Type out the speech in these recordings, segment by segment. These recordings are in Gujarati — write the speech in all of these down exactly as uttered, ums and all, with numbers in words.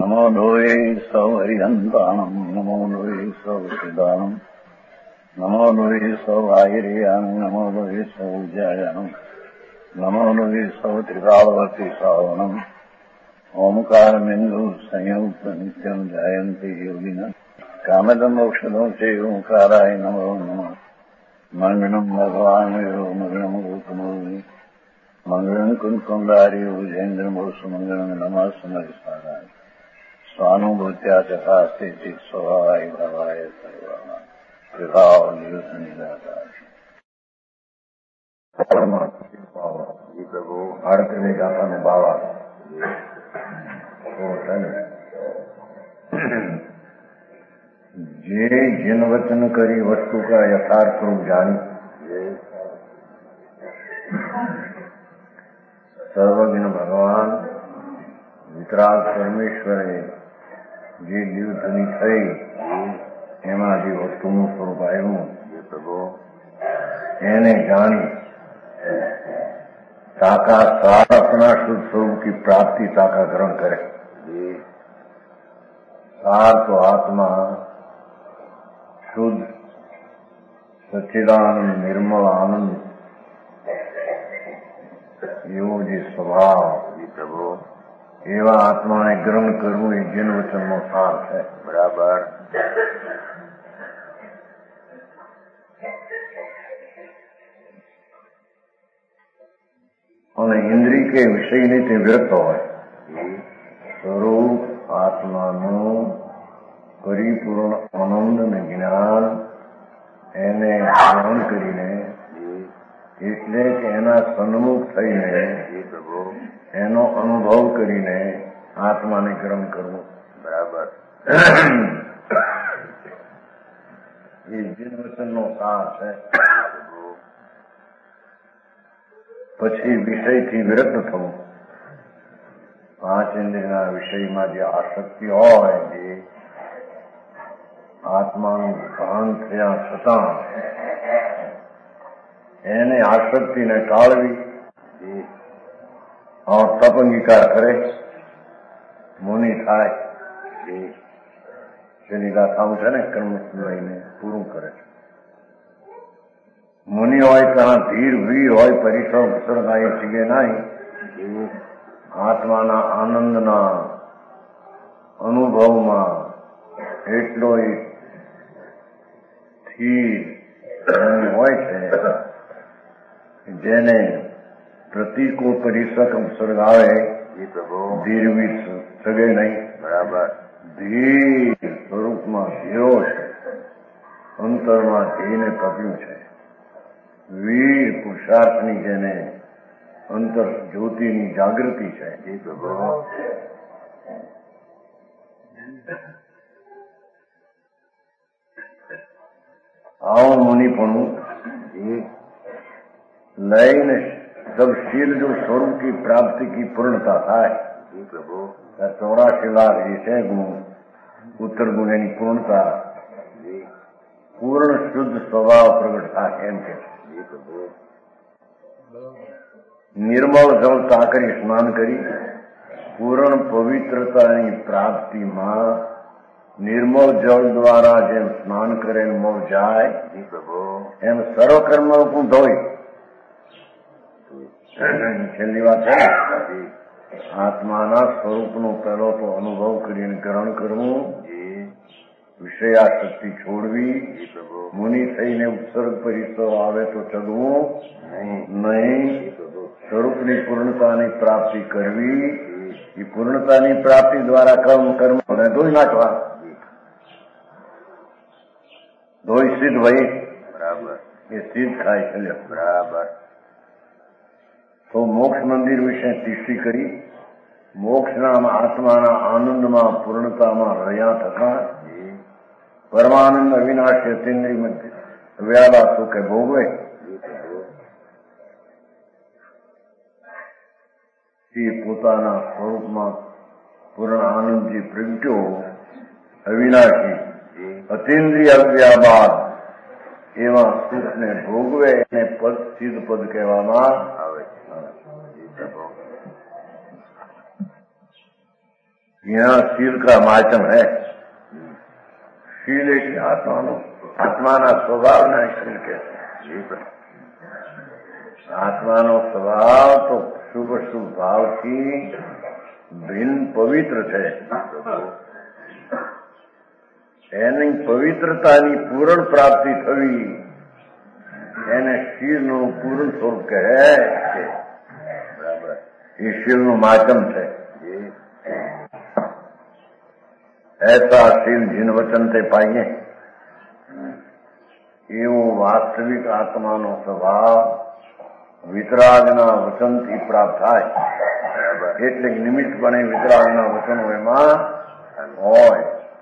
નમો લોહે સૌ હરિહંતાણમ નમો લોહે સૌ સિદ્ધાણમ નમો લોહે સૌ આયર્યાણમ નમો લોહે સૌ જયાણમ નમો લોહે સૌ ત્રિકાળવતી શ્રાવણમ ઓમકાર બિંદુ સંયુક્ત નિત્યમ જાયંતી યોગિના કામદમ મોક્ષદો છે ઓંકારાય નમો નમઃ મંગળમ ભગવાન મંગળમ ગોતમોહિ મંગળમ કુંકુંડારી ઉજેન્દ્રમોષ મંગળમ નમઃ સમરિસારાય સ્વાનુભૂત્યા ચકાસ્તે ચિત સ્વભાવાય ભાવાય સર્વા વિભાવ નિયુત નિરાકાર એ પ્રભુ આડત્રીને ગાથાને બાવા જે જન વચન કરી વસ્તુ કા યથાર્થ રૂપ જાણી સર્વજ્ઞ ભગવાન વિતરાગ પરમેશ્વરે જે દિવધની થઈ એમાં જે વસ્તુનું સ્વરૂપ આવ્યું એ પ્રભુ એને જાણી ताका सार अपना शुद्ध स्वरूप की प्राप्ति ताका ग्रहण करे। सार तो आत्मा शुद्ध सच्चिदानंद निर्मल आनंद एवो जे स्वभाव प्रभु एवा आत्मा ने ग्रहण करवू ए जन वचन नो सार है। बराबर અને ઇન્દ્રિય કે વિષયની તે વિરક્ત હોય સ્વરૂપ આત્માનું પરિપૂર્ણ આનંદ અને જ્ઞાન એને ગ્રહણ કરીને એટલે કે એના સન્મુખ થઈને એનો અનુભવ કરીને આત્માને ગ્રહણ કરવું. બરાબર એ જીન વચનનો સાર છે. પછી વિષયથી વિરક્ત થવું. પાંચ ઇન્દ્રિયના વિષયમાં જે આસક્તિ હોય જે આત્માનું ભાન થયા છતાં એને આસક્તિને ટાળવી તપ અંગીકાર કરે મુનિ થાય જેની ગાથાઓ છે ને કર્મ લઈને પૂરું કરે છે. મુનિ હોય ત્યાં ધીર વીર હોય પરિશ્રમ સળગાઈ શીગે નહીં આત્માના આનંદના અનુભવમાં એટલો સ્થિર હોય છે જેને પ્રતિકૂળ પરિશ્રમ સળગાવે ધીર વીર સગે નહીં. બરાબર ધીર સ્વરૂપમાં ધીરો છે, અંતરમાં ધીને તપ્યું છે. વીર પુરુષાર્થની જેને અંતર જ્યોતિની જાગૃતિ છે એ પ્રભુ આવો મુનિપણું લઈને जब शील जो स्वरूप की प्राप्ति की पूर्णता થાય પ્રભુ ચોરાશી લાખ જે છે ગુણ ઉત્તર ગુણ એની પૂર્ણતા પૂર્ણ શુદ્ધ સ્વભાવ પ્રગટ થાય એમ કે નિર્મળ જળ તાકરી સ્નાન કરી પૂર્ણ પવિત્રતાની પ્રાપ્તિમાં નિર્મળ જળ દ્વારા જેમ સ્નાન કરે મોહ જાય એમ સર્વકર્મ રૂપું ધોઈ. છેલ્લી વાત છે આત્માના સ્વરૂપનો પહેલો તો અનુભવ કરીને ગ્રહણ કરવું, વિષયાશક્તિ છોડવી, મુનિ થઈને ઉત્સર્ગ પરિસર આવે તો ચગવું નહીં, સ્વરૂપની પૂર્ણતાની પ્રાપ્તિ કરવી. એ પૂર્ણતાની પ્રાપ્તિ દ્વારા કર્મ કર્મ ધોઈ નાખવા. ધોઈ સિદ્ધ ભાઈ બરાબર એ સિદ્ધ થાય છે. બરાબર તો મોક્ષ મંદિર વિશે ટીસ્ટી કરી મોક્ષના આત્માના આનંદમાં પૂર્ણતામાં રહ્યા થતા પરમાનંદ અવિનાશી અતિન્દ્રિય મધ્ય વ્યાલા સુખે ભોગવે એ પોતાના સ્વરૂપમાં પૂર્ણ આનંદ જે પ્રગટ્યો અવિનાશી અતિન્દ્રિય વ્યાબાદ એવા સુખને ભોગવે એને પદ સિદ્ધ પદ કહેવામાં આવે. यहाँ शील का माध्यम है। शील एक आत्मा आत्माना स्वभावना शील कहते हैं। आत्मानो स्वभाव तो શુભ શુભ ભાવથી ભિન્ન પવિત્ર છે. એની પવિત્રતાની પૂર્ણ પ્રાપ્તિ થવી એને શીલનું પૂર્ણ સ્વરૂપ કહે છે. બરાબર. એ શીલનું માધ્યમ છે. ऐसा शील जिन वचन से पाइए એવું વાસ્તવિક આત્માનો સ્વભાવ વિતરાગના વચનથી પ્રાપ્ત થાય. એટલે નિમિત્તપણે વિતરાગના વચનો એમાં હોય.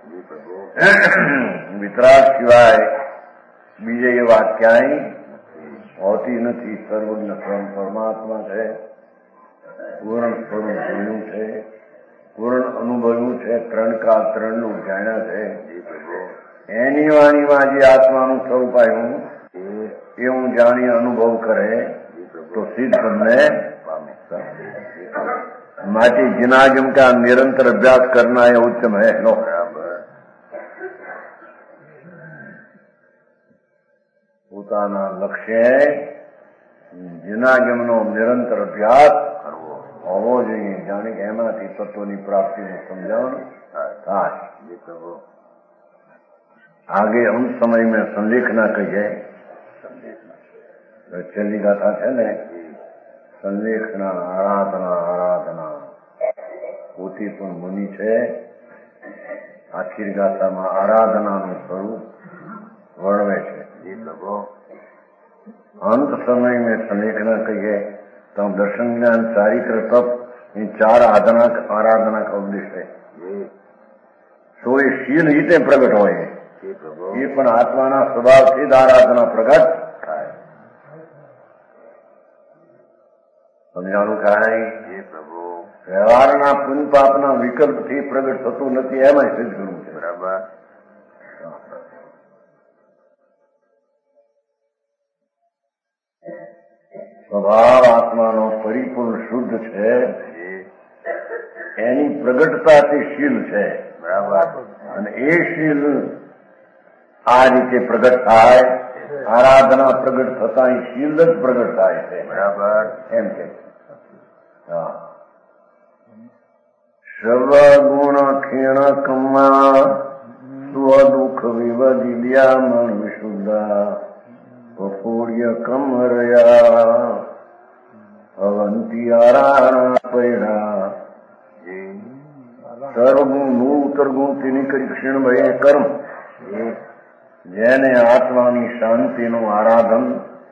વિતરાગ સિવાય બીજે એ વાત ક્યાંય હોતી નથી. સર્વજ્ઞ સ્વયં પરમાત્મા છે, પૂર્ણ સ્વરૂપ જોયું છે, પૂર્ણ અનુભવ્યું છે, ત્રણ કાળ ત્રણનું જાણ્યા છે. એની વાણીમાં જે આત્માનું સ્વરૂપ આવ્યું એ હું જાણી અનુભવ કરે તો સિદ્ધ પદને પામે. માટે जिनागम का निरंतर अभ्यास करना है उत्तम है. लो પોતાના લક્ષ્ય जिनागमનો નિરંતર અભ્યાસ કરવો હોવો જોઈએ. જાણે કે એમાંથી તત્વની પ્રાપ્તિનું સમજણ થાય. आगे हम समय में संलेखना कहिए. છેલ્લી ગાથા છે ને, સંલેખના આરાધના આરાધના પોતે પણ મુનિ છે. આખીર ગાથામાં આરાધનાનું સ્વરૂપ વર્ણવે છે. अंत समय में संलेखना कहिए तो दर्शन ज्ञान चारित्र तप इन चार आराधना आराधना का उद्देश्य है. तो ये शील रीते प्रकट हो ये पण आत्माना स्वभावથી જ આરાધના પ્રગટ થાય. સમજાણું કાંઈ વ્યવહારના પુન પાપના વિકલ્પથી પ્રગટ થતું નથી. એમાં સિદ્ધ કરવું છે. બરાબર. સ્વભાવ આત્માનો પરિપૂર્ણ શુદ્ધ છે. એની પ્રગટતાથી શીલ છે. બરાબર. અને એ શીલ આ રીતે પ્રગટ થાય. આરાધના પ્રગટ થતા એ શીલ જ પ્રગટ થાય છે. બરાબર. એમ કે સર્વગુણ ખીણ કમા સ્વદુઃખ વિવદિલ્યા મન વિશુદ્ધા પૂર્ય કમરયા અવંતી આરાધના પૈડા સર્વગુણ મૂળ ઉત્તર ગુણથી નીકળી ક્ષીણ ભય કર્મ જેને આત્માની શાંતિનું આરાધન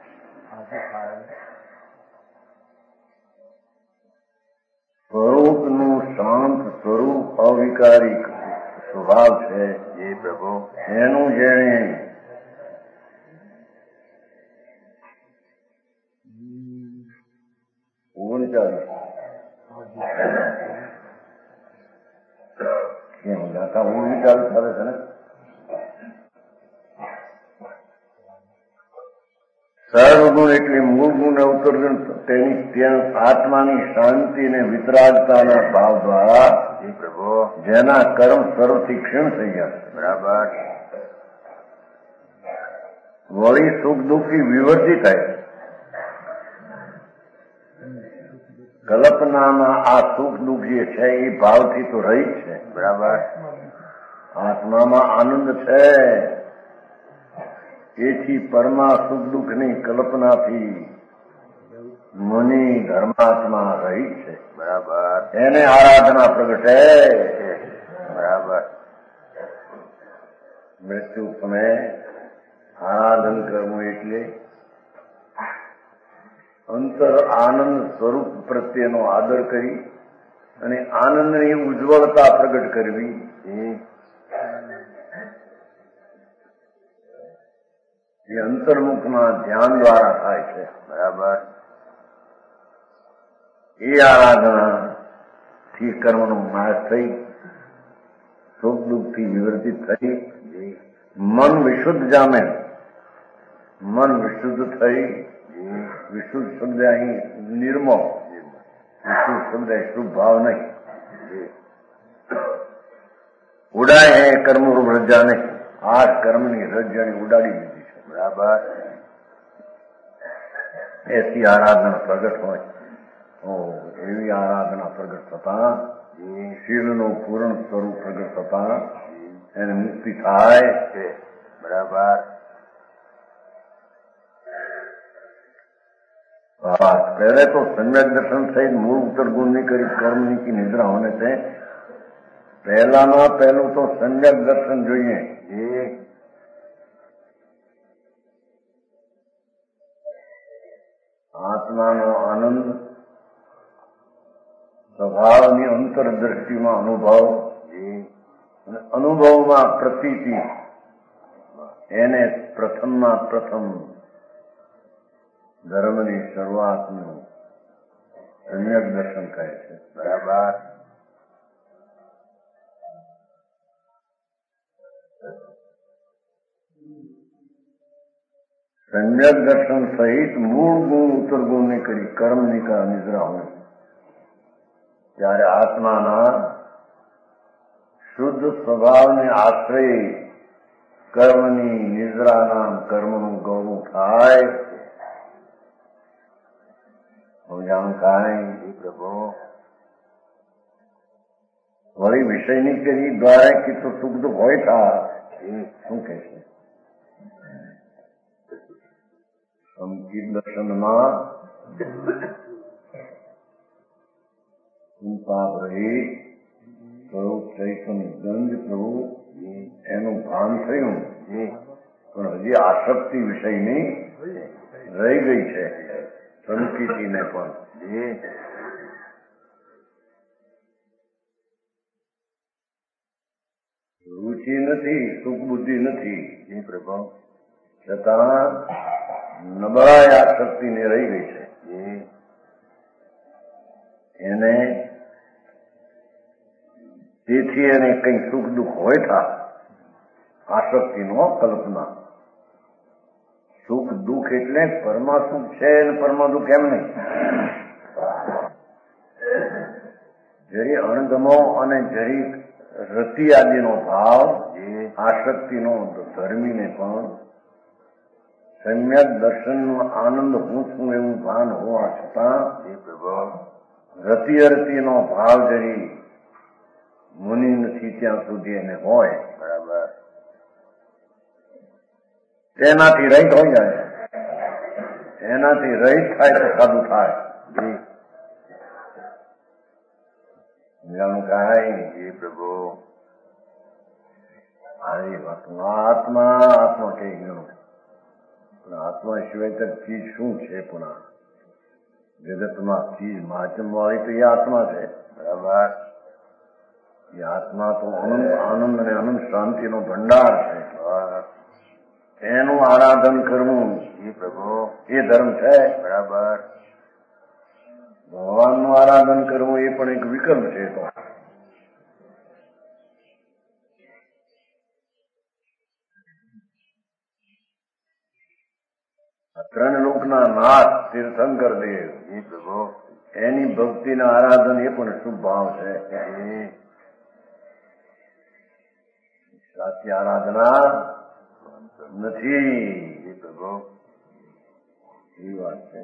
સ્વરૂપનું શાંત સ્વરૂપ અવિકારી સ્વભાવ છે. એ પ્રભુ એનું જેણે ઓગણચાલીસ ગાતા ઓગણચાલીસ આવે છે ને. સર્વગુણ એટલે મૂળ ગુણ અવતર ગુણ તેની ત્યાં આત્માની શાંતિ અને વિતરાગતાના ભાવ દ્વારા જેના કર્મ સર્વથી ક્ષીણ થઈ ગયા. બરાબર. વળી સુખ દુઃખી વિવર્તી થાય. કલ્પનામાં આ સુખ દુઃખ જે છે એ ભાવથી તો રહી જ છે. બરાબર. આત્મામાં આનંદ છે. એથી પરમા સુખ દુઃખની કલ્પનાથી મુનિ ધર્માત્મા રહી છે. બરાબર. એને આરાધના પ્રગટે. બરાબર. મૃત્યુ સમયે આરાધન કરવું એટલે અંતર આનંદ સ્વરૂપ પ્રત્યેનો આદર કરી અને આનંદની ઉજ્જવળતા પ્રગટ કરવી એ અંતર્મુખના ધ્યાન દ્વારા થાય છે. બરાબર. એ આરાધનાથી કર્મનો નાશ થઈ સુખ દુઃખથી વિવર્તિત થઈ મન વિશુદ્ધ જામે. મન વિશુદ્ધ થઈ. વિશુદ્ધ શબ્દ અહીં નિર્મળ. વિશુદ્ધ શબ્દ શુભ ભાવ નહીં. ઉડાય હે કર્મ રજાને આઠ કર્મની રજાની ઉડાડી દીધી છે. બરાબર. એસી આરાધના પ્રગટ હોય તો એવી આરાધના પ્રગટ થતા શિવનું પૂર્ણ સ્વરૂપ પ્રગટ થતા એને મુક્તિ થાય છે. બરાબર. पहले तो सम्यक दर्शन सहित मूल उत्तर गुणनी करी कर्मनी की निद्रा होने से पहला ना पहलू तो सम्यक दर्शन જોઈએ. ये આત્માનો આનંદ સ્વભાવની અંતરદ્રષ્ટિમાં અનુભવ અને અનુભવમાં પ્રતીતિ એને પ્રથમમાં પ્રથમ ધર્મની શરૂઆતનું સમ્યક દર્શન કહે છે. બરાબર. સમ્યક દર્શન સહિત મૂળ ગુણ ઉત્તર ગુણની કરી કર્મની કા નિદ્રા હોય ત્યારે આત્માના શુદ્ધ સ્વભાવને આશ્રય કર્મની નિદ્રાના કર્મનું ગૌરવ થાય. સમજાણું કાંઈ પ્રભુ વળી વિષયની કરી દ્વારા કે તો સુખ દુઃખ હોય થા એ શું કહે છે? સંકિત દર્શનમાં પાપ રહી સ્વરૂપ ચૈતન્ય ગંધ પ્રભુ એનું ભાન થયું પણ હજી આસક્તિ વિષયની રહી ગઈ છે. સંકિતીને પણ રુચિ નથી, સુખ બુદ્ધિ નથી એ પ્રભાવ છતાં નબળાઈ આસક્તિને રહી ગઈ છે. એને તેથી એને કઈ સુખ દુઃખ હોય થા આસક્તિનો કલ્પના. સુખ દુઃખ એટલે પરમા સુખ છે અને પરમા દુઃખ એમ નહીં. જરી અણગમો અને જરી રતિ આદિનો ભાવ આસક્તિનો ધર્મીને પણ સમ્યક દર્શનનો આનંદ હું છું એવું ભાન હોવા છતાં રતિ અરતિનો ભાવ જરી મુનિ નથી ત્યાં સુધી એને હોય. બરાબર. એનાથી રહિત હોય જાય. એનાથી રહિત થાય તો સાદું થાય. જાણું કાંઈ એ પ્રભુ આવી વાત આત્મા આત્મા કઈ ગણું પણ આત્મા સિવાય તો ચીજ શું છે? પણ જગતમાં ચીજ માચમ વાળી તો એ આત્મા છે. બરાબર. એ આત્મા તો આનંદ આનંદ અને આનંદ શાંતિનો ભંડાર છે. એનું આરાધન કરવું એ પ્રભુ એ ધર્મ છે. બરાબર. ભગવાનનું આરાધન કરવું એ પણ એક વિકલ્પ છે. તો ત્રણ લોકના નાથ તીર્થંકર દેવ એ પ્રભુ એની ભક્તિના આરાધન એ પણ શુભ ભાવ છે. સાચી આરાધના નથી એ પ્રભુ એ વાત છે.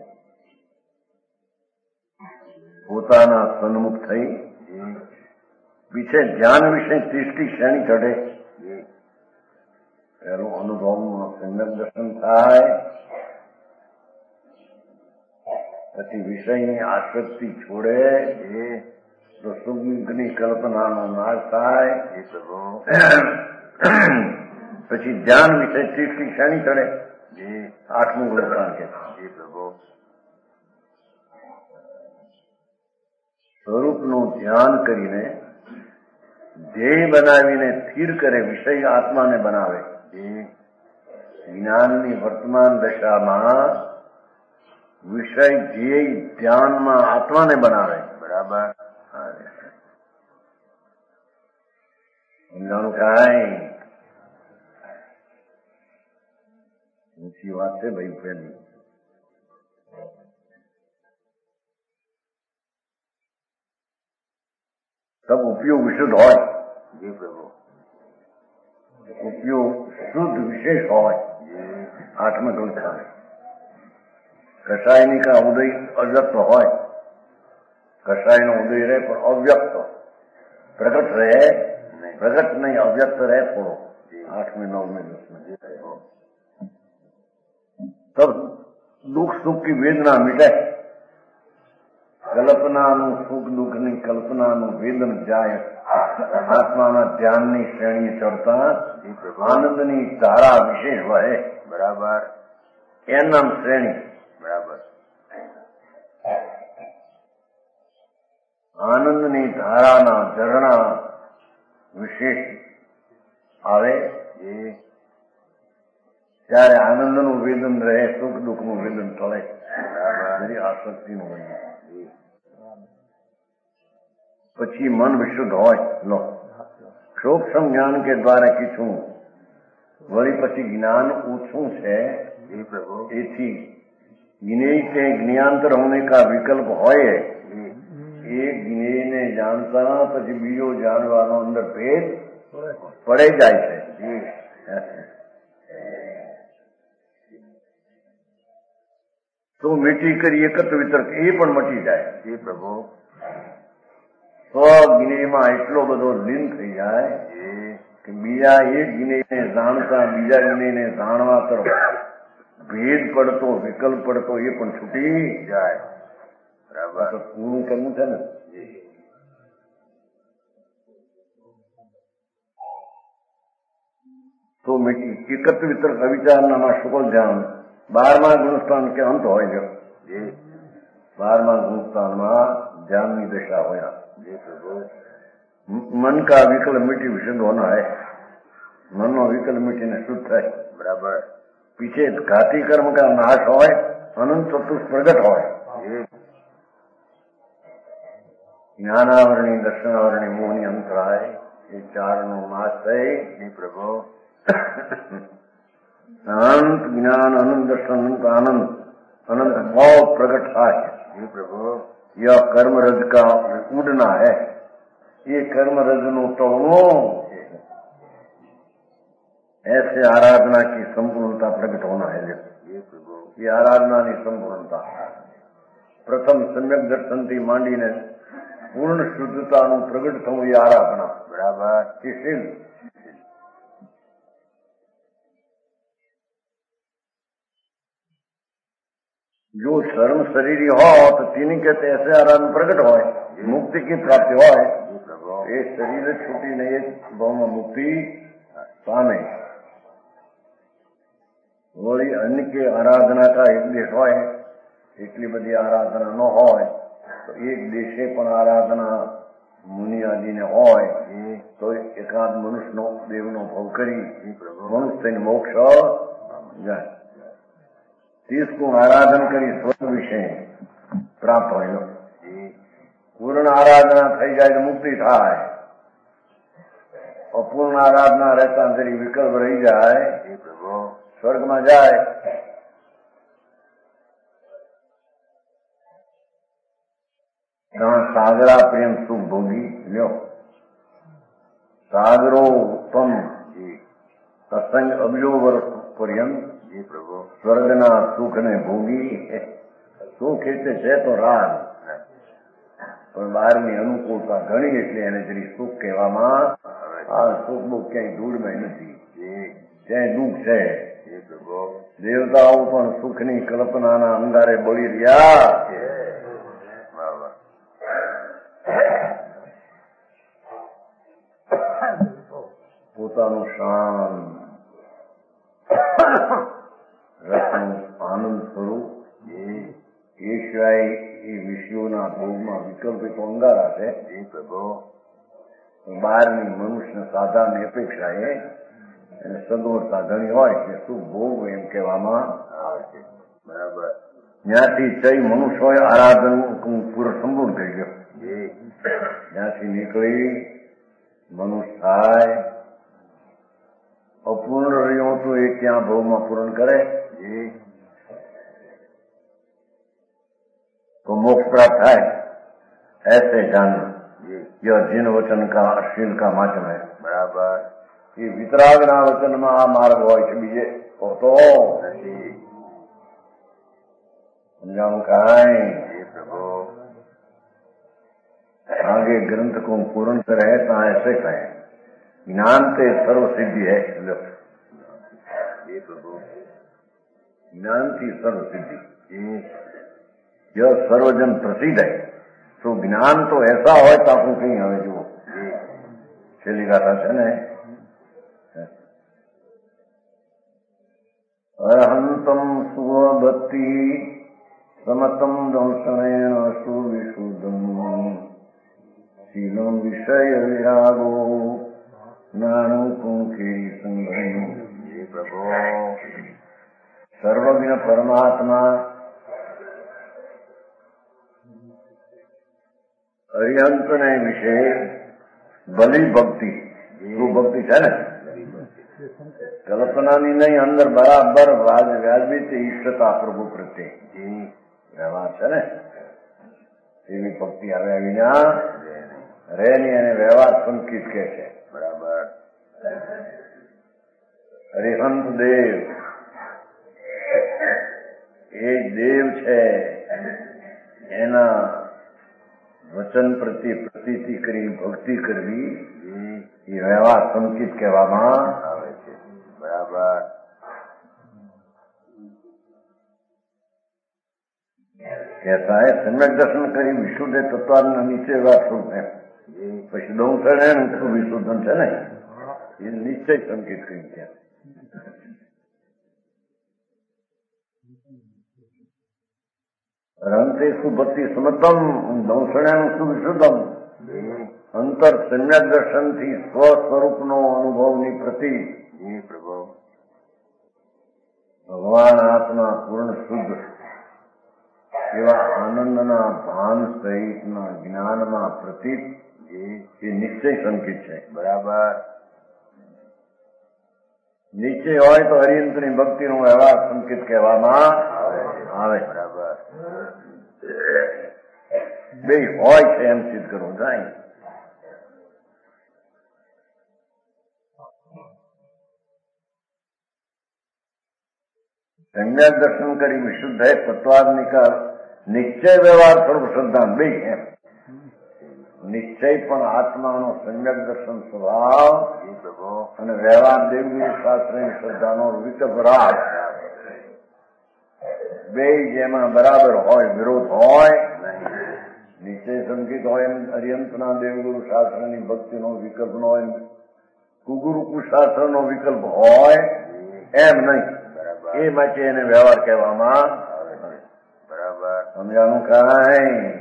પોતાના સન્મુખ થઈ પીછે ધ્યાન વિશે દૃષ્ટિ શેની ચઢે એનું અનુભવમાં સમ્યક દર્શન થાય. પછી વિષયની આસક્તિ છોડે તો સુખની કલ્પનાનો નાશ થાય. એ પ્રભુ પછી ધ્યાન વિશે દૃષ્ટિ શેની ચડે આઠમું ગુણગાન કે એ પ્રભુ સ્વરૂપનું ધ્યાન કરીને ધ્યેય બનાવીને સ્થિર કરે. વિષય આત્માને બનાવે. જ્ઞાનની વર્તમાન દશામાં વિષય ધ્યેય ધ્યાનમાં આત્માને બનાવે. બરાબર. સમજાણું કાંઈ ઊંચી વાત છે ભાઈ. પેલી तब उपयोग शुद्ध હોય जी प्रभु उपयोग शुद्ध विशेष હોય आत्मग्रंथा कषायनी का उदय अव्यक्त હોય कषाय नो उदय रहे पर अव्यक्त प्रकट रहे प्रकट नहीं अव्यक्त रहे थोड़ो आठ में नौ में दस में तब दुख सुख की वेदना मिटे કલ્પનાનું સુખ દુઃખની કલ્પનાનું વેદન જાય આત્માના ધ્યાનની શ્રેણી ચડતા આનંદની ધારા વિશેષ વહે बराबर એ નામ શ્રેણી बराबर આનંદની ધારાના ઝરણા વિશેષ આવે ત્યારે આનંદનું વેદન રહે સુખ દુઃખનું વેદન ટળે બધી આસક્તિનું વેદન પછી મન વિશુદ્ધ હોય લો સૂક્ષ્મ જ્ઞાન કે દ્વારા કીધું વળી પછી જ્ઞાન ઓછું છે એથી જ્ઞેય के ज्ञांतर होने का विकल्प होय એ જ્ઞેયને જાણતા પછી બીજો જાણવાનો અંદર ભેદ પડે જાય છે તો મીઠી કરી એકત્ર વિતર્ક એ પણ મટી જાય जी प्रभु સ્વજ્ઞેયમાં એટલો બધો લીન થઈ જાય કે બીજા એક જ્ઞેયને જાણતા બીજા જ્ઞેયને જાણવા તરફ ભેદ પડતો વિકલ્પ પડતો એ પણ છૂટી જાય बराबर પૂરું કરવું છે ને તો મીઠી એકત્ર વિતર્ક અવિચારનામાં શુકલ ધ્યાન બારમા ગુણસ્થાન કે અંત હોય છે બારમા ગુણસ્થાનમાં ધ્યાनની दशा होया मन का विकल मिट्टी विशुद्ध होना है मन नो विकल मिट्टी ने शुद्ध है बराबर पीछे घाती कर्म का नाश होय अनंत चतुष प्रगट होय ज्ञानावरणी दर्शनावरणी मोहनी अंतराय ये चार नो नाश है जी प्रभु अनंत ज्ञान अनंत दर्शन अनंत आनंद अनंत भाव प्रकट है जी प्रभु यह कर्म रज का उड़ना है ये कर्म रज नो टोनो ऐसे आराधना की संपूर्णता प्रकट होना है जी प्रभु ये आराधना की संपूर्णता प्रथम सम्यक दर्शन थी मांडी ने पूर्ण शुद्धता नु प्रकट थવું ये आराधना बराबर किसी जो धर्म शरीरी हो तो तीन कहते ऐसे आराधना प्रकट हो मुक्ति की प्राप्ति हो ये शरीर छूटी नहीं भाव मुक्ति पामे वही अन्य के आराधना का एक देश हो એટલી બધી આરાધના ન હોય તો એક દેશે પણ આરાધના મુનિ આદિને હોય તો એકાદ મનુષ્યનો દેવનો ભવ કરી મનુષ્યને મોક્ષ જાય तीस को आराधन करी स्वर्ग विषय प्राप्त हो पूर्ण आराधना थी जाए तो मुक्ति थाय और पूर्ण आराधना रहता तेरी विकल्प रही जाए स्वर्ग में जाए कहा सागरा प्रेम सुख भोगी लो सागरो उत्तम सत्संग अभियो वर्ष पर्यंत जी प्रभु સ્વર્ગના સુખ ને ભોગી સુખ એટલે છે તો રાગ પણ બહારની અનુકૂળતા ઘણી એટલે એને જરી સુખ કહેવામાં આ સુખ બુખ ક્યાંય ધૂળમાં નથી ક્યાંય દુઃખ છે દેવતાઓ પણ સુખની કલ્પનાના અંગારે બળી રહ્યા પોતાનું શાંત રસનું આનંદ સ્વરૂપ એ સિવાય એ વિષયોના ભોગમાં વિકલ્પ તો અંગારા છે બહારની મનુષ્ય સાધારણ અપેક્ષાએ અને સગવડતા ઘણી હોય કે શું ભોગ એમ કહેવામાં આવે છે બરાબર ત્યાંથી ચઈ મનુષ્ય હોય આરાધન પૂરો સંપૂર્ણ થઈ ગયો ત્યાંથી નીકળી મનુષ્ય થાય અપૂર્ણ રહ્યો તો એ ત્યાં ભાવમાં પૂર્ણ કરે तो मोक्ष प्राप्त है ऐसे जानना यह जिन वचन का अश्लील का माध्यम है बराबर ये वितरागना वचन में आ मार्ग हो बीजे तो समझाऊं कहां प्रभु आगे ग्रंथ को पूर्ण करे तो ऐसे कहें ज्ञान ते सर्व सिद्धि है ये प्रभु ज्ञान की सर्व सिद्धि यह सर्वजन प्रसिद्ध है तो ज्ञान तो ऐसा हो ताकू कहीं हमें जो छेली गाथा है ने अरहंतम सुभक्ति समतम दंशनेन सुविशुद्धम शीलम विषय विरागो नानुपुंखी संगम ये प्रभु सर्वज्ञ परमात्मा अरिहंत ने विषय बली भक्ति वो भक्ति है ने कल्पना नहीं अंदर बराबर राज व्याजी से ईष्टता प्रभु प्रत्ये व्यवहार है ने एवी भक्ति आवे विना રહેની અને વ્યવહાર સંકિત કે છે બરાબર હરિહંત દેવ એક દેવ છે એના વચન પ્રત્યે પ્રતીતિ કરી ભક્તિ કરવી એ વ્યવહાર સંકિત કહેવામાં આવે છે બરાબર कहता है सम्यक दर्शन करी विशुद्ध तत्व नीचे बात सुनते પછી દંશન है तो विशुद्धन है ना ये निश्चय संकेत करी क्या रंते सुभक्ति समतम दंशन सुविशुद्धम अंतर सम्यक दर्शन थी स्व स्वरूप नो अनुभव ની પ્રતિ પ્રભુ ભગવાન આત્મા પૂર્ણ શુદ્ધ એવા આનંદના ભાન સહિતના જ્ઞાનમાં પ્રતીત એ નિશ્ચય સંકેત છે બરાબર નિશ્ચય હોય તો હરિયંતની ભક્તિનો વ્યવહાર સંકેત કહેવામાં આવે બરાબર બે હોય છે એમ સિદ્ધ કરવું જાય सम्यक दर्शन करी विशुद्ध है तत्वाग्नि का निश्चय व्यवहार सर्व श्रद्धा बे है निश्चय पण आत्मानो सम्यक दर्शन स्वभाव અને વ્યવહાર દેવગુરુ શાસ્ત્રની શ્રદ્ધાનો વિકલ્પ રાગ બે જેમાં બરાબર હોય વિરોધ હોય નિશ્ચય સંકેત હોય અરિયંતના દેવગુરુ શાસ્ત્રની ભક્તિનો વિકલ્પ નો હોય કુગુરુ કુશાસ્ત્રનો વિકલ્પ હોય એમ નહીં એ માટે એને વ્યવહાર કહેવામાં બરાબર સમજાનું કાંઈ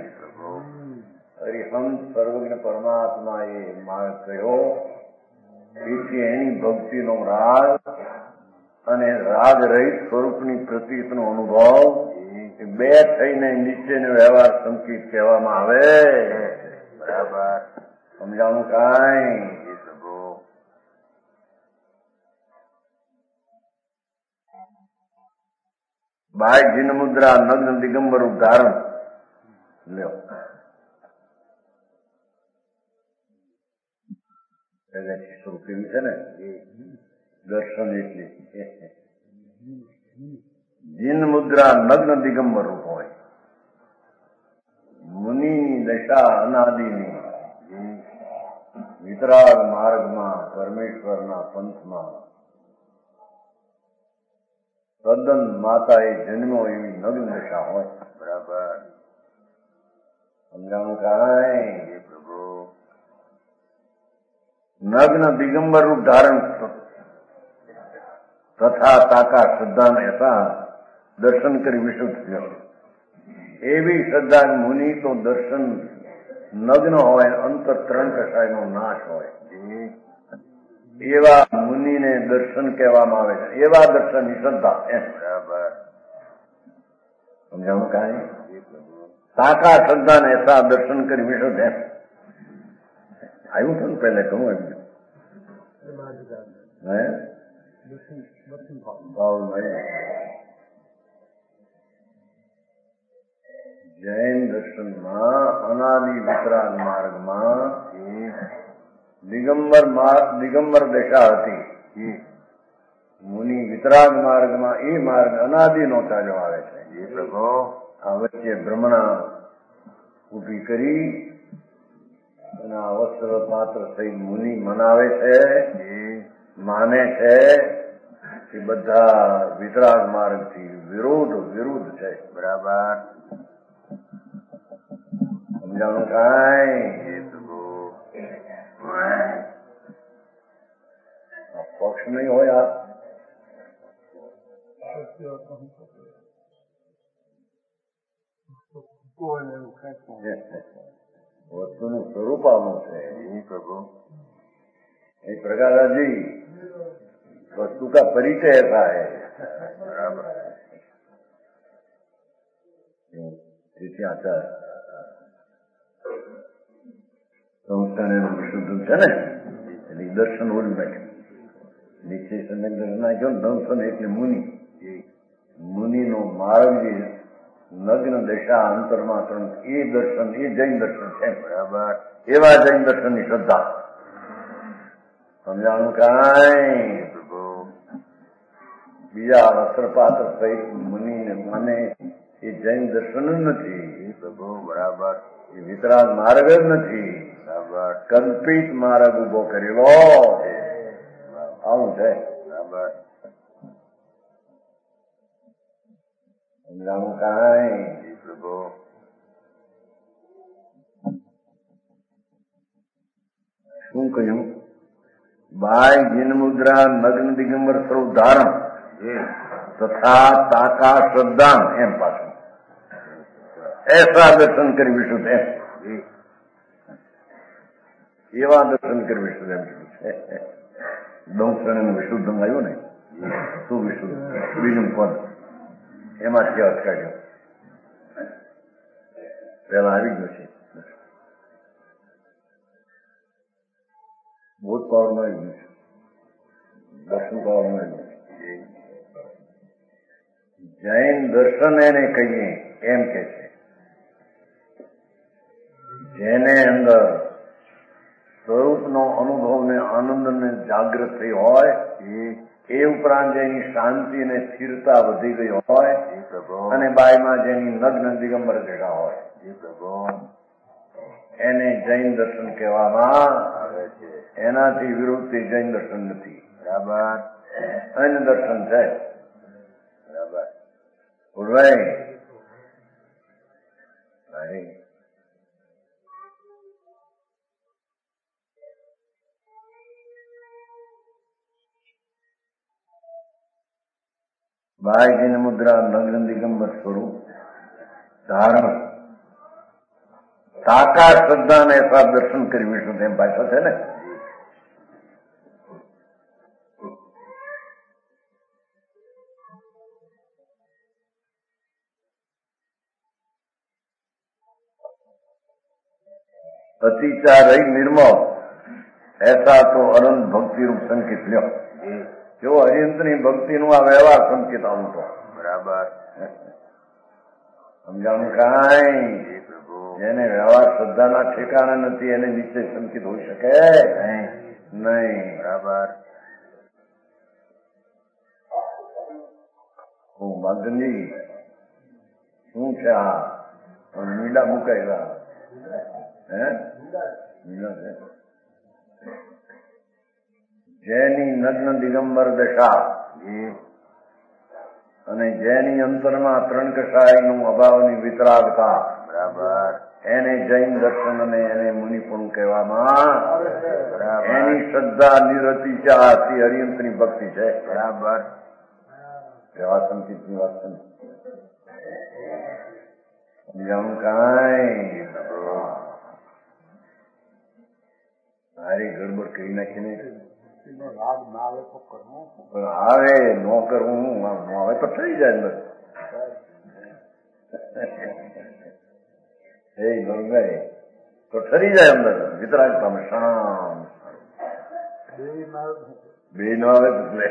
હરિહંત સર્વજ્ઞ પરમાત્માએ માર્ગ કહ્યો એથી એની ભક્તિનો રાગ અને રાગ રહિત સ્વરૂપની પ્રતીતનો અનુભવ બે થઈને નીચેનો વ્યવહાર સંકેત કહેવામાં આવે બરાબર સમજાનું કાંઈ बाय जिन मुद्रा नग्न दिगंबर उदाहरण लो शुरू केवी है ने दर्शन एटली जिन मुद्रा नग्न दिगंबर रूप होय मुनि दशा अनादिनी वितराग मार्ग में परमेश्वरना पंथ में તદ્દન માતાએ જન્મો એવી નગ્ન દશા હોય બરાબર સમજાણું કાંઈ પ્રભુ નગ્ન દિગંબર રૂપ ધારણ તથા તાકા શ્રદ્ધા ऐसा દર્શન કરી વિશુદ્ધ થયો એવી શ્રદ્ધા મુનિ તો દર્શન નગ્ન હોય અંતર ત્રણ કસાયનો નાશ હોય એવા મુનિને દર્શન કહેવામાં આવે છે એવા દર્શનની શ્રદ્ધા એમ બરાબર સમજાવું કાંઈ સાકા શ્રદ્ધા ને એસા દર્શન કરી વિશુદ્ધ એમ આવ્યું હતું ને પહેલે કહું આવ્યું હે જૈન દર્શનમાં અનાદિ વિતરાગ માર્ગમાં દિગંબર માર્ગ દિગંબર દશા હતી. મુનિ વિતરાગ માર્ગમાં એ માર્ગ અનાદિનો ચાલ્યો આવે છે. જી પ્રભુ. આ વચ્ચે ભ્રમણા ઉભી કરી એના અવસર પાત્ર થઈ મુનિ મનાવે છે, માને છે. એ બધા વિતરાગ માર્ગથી વિરોધ વિરુદ્ધ છે. બરાબર. સમજાણું કાંઈ? પક્ષ નહીં હોય આ વસ્તુનું સ્વરૂપ આવું છે. પ્રભુ એ પ્રકારાજી वस्तु का परिचय ऐसा है. बराबर. आता સંસ્થાન વિશુદ્ધ છે ને એટલે દર્શન ઓલું નાખ્યું. નીચે તમે દર્શન નાખ્યો ને દર્શન એટલે મુનિ. મુનિ નો માર્ગ જે નગ્ન દશા અંતરમાં ત્રણ એ દર્શન એ જૈન દર્શન છે. બરાબર. એવા જૈન દર્શન ની શ્રદ્ધા સમજાણું કાંઈ? બીજા વસ્ત્રપાત્ર સહિત મુનિ મને એ જૈન દર્શન જ નથી. પ્રભુ બરાબર. એ વિતરાગ માર્ગ જ નથી. બરાબર. કલ્પિત માર્ગ ઉભો કરેલો આવું છે. બરાબર. સમજાણું કાંઈ? પ્રભુ શું કહ્યું? બાય જીન મુદ્રા નગ્ન દિગંબર સ્વરૂપ ધારણ તથા તાકા શ્રદ્ધા એમ પાછું એસા દર્શન કરી વિશુદ્ધ એમ એવા દર્શન કરી વિશુદ્ધ એમ દંશન વિશુદ્ધ આવ્યું ને શું વિશુદ્ધ બીજું પદ એમાંથી અર્થ કાઢ્યો પેલા આવી ગયું છે. ભૂત પાવરમાં આવી ગયું છે. દર્શન પાવરમાં આવી ગયું છે. જૈન દર્શન એને કહીએ એમ કે છે જેને અંદર સ્વરૂપનો અનુભવ ને આનંદ ને જાગૃત થઈ હોય એ ઉપરાંત જેની શાંતિ અને સ્થિરતા વધી ગઈ હોય અને બાયમાં જેની નગ્ન દિગંબર જગા હોય એને જૈન દર્શન કહેવામાં આવે છે. એનાથી વિરુદ્ધ જૈન દર્શન નથી. બરાબર. અન્ય દર્શન છે. બરાબર. બોલવાય બાયજીન મુદ્રા નગ્ન દિગંબર સ્વરૂપ ધારણ સાકાર શ્રદ્ધા ને એસા દર્શન કરી વિષ્ણુ એમ ભાષા છે ને. अतिचार रही निर्मल ऐसा तो अनंत भक्ति रूप संकेत લ્યો. જો હરિયંતની ભક્તિનું આ વ્યવહાર સંકેત આવું તો બરાબર. સમજાણું કાંઈ? જેને વ્યવહાર શ્રદ્ધાના ઠેકાણા નથી એને નીચે સંકેત હોઈ શકે નહીં. બરાબર. હું મગની શું છે આ મીડા મુકાયેલા હે મીડા છે. જેની નગ્ન દિગંબર દશા અને જેની અંતરમાં ત્રણ કસાયનું અભાવની વિતરાગતા બરાબર. એને જૈન દર્શન અને એને મુનિપણું કહેવામાં એની શ્રદ્ધા નિરતિચા હતી હરિયંતની ભક્તિ છે. બરાબર. એવા સંકેતની વાત છે. સમજાણું કાંઈ? મારી ગડબડ કરી નાખીને આવે ન કરવું આવે તો થઈ જાય અંદર. એ નરગાય તો ઠરી જાય અંદર વિતરાગતામાં શાંત બે નો આવે એટલે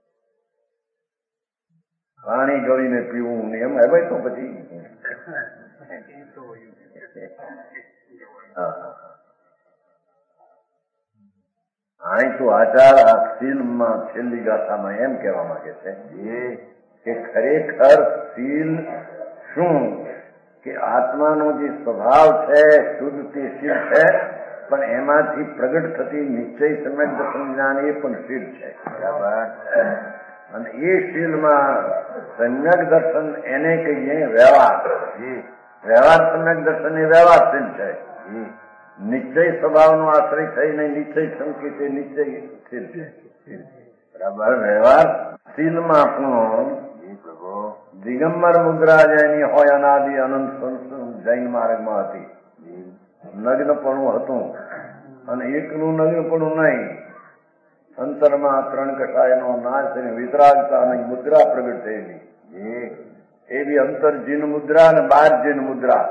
પાણી ગળીને પીવું એમ આવે તો પછી અહીં તો આચાર આ શીલમાં છેલ્લી ગાથામાં એમ કહેવા માંગે છે કે ખરેખર શીલ શું કે આત્માનો જે સ્વભાવ છે શુદ્ધ તે શીલ છે, પણ એમાંથી પ્રગટ થતી નિશ્ચય સમ્યક દર્શન જ્ઞાન એ પણ શીલ છે. બરાબર. અને એ શીલમાં સમ્યક દર્શન એને કહીએ વ્યવહાર. વ્યવહાર સમ્યક દર્શન એ વ્યવહાર શીલ છે. નિશ્ચય સ્વભાવનો આશ્રય થઈને નિશ્ચય સંકેત એ નિશ્ચય શીલ છે. બરાબર. વ્યવહાર શીલમાં પણ દિગંબર મુદ્રા જેની હોય અનાદિ અનંત જૈન માર્ગમાં હતી. નગ્નપણું હતું અને એકલું નગ્નપણું નહીં, અંતરમાં ત્રણ કષાયનો નાશ અને વિતરાગતા અને મુદ્રા પ્રગટ થયેલી એવી અંતર જીન મુદ્રા અને બહાર જીન મુદ્રા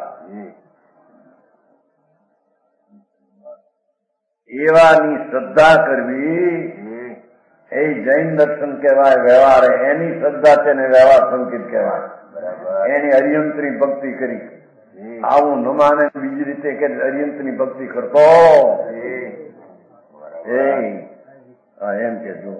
એવાની શ્રદ્ધા કરવી એ જૈન દર્શન કહેવાય. વ્યવહાર એની શ્રદ્ધા છે ને વ્યવહાર સંકેત કહેવાય. એની અરિયંતની ભક્તિ કરી. આવું ન માને બીજી રીતે કે અરિયંતની ભક્તિ કરતો એ એમ કેજો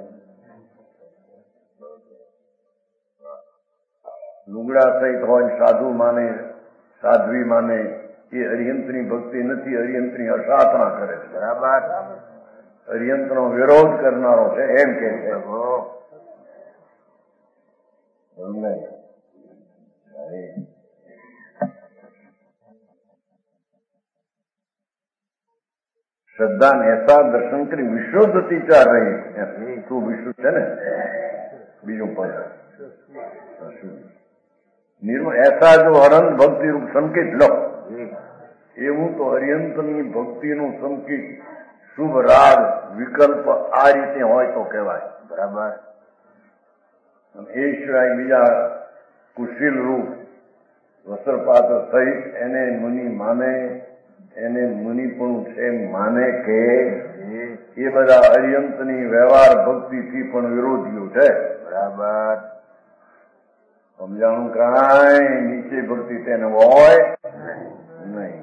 લુગડા સહિત હોય સાધુ માને સાધ્વી માને એ અરિયંતની ભક્તિ નથી, અરિયંતની અસાધના કરે છે. બરાબર. અરિયંતનો વિરોધ કરનારો છે એમ કે છે. શ્રદ્ધા ને એસા દર્શન કરી વિશ્વદતી ચાર રહી. શું વિશ્વ છે ને બીજું પદ નિર્મળ એસા જો અનંત ભક્તિ રૂપ સંકેત લો એવું તો અરિયંતની ભક્તિનું સંકેત શુભ રાગ વિકલ્પ આ રીતે હોય તો કહેવાય. બરાબર. એ સિવાય બીજા કુશીલ રૂપ વસ્ત્રપાત્ર સહિત એને મુનિ માને, એને મુનિ પણ છે માને કે એ બધા અરિયંતની વ્યવહાર ભક્તિથી પણ વિરોધીઓ છે. બરાબર. સમજાણું કાંઈ નીચે ભક્તિ તેને હોય નહીં.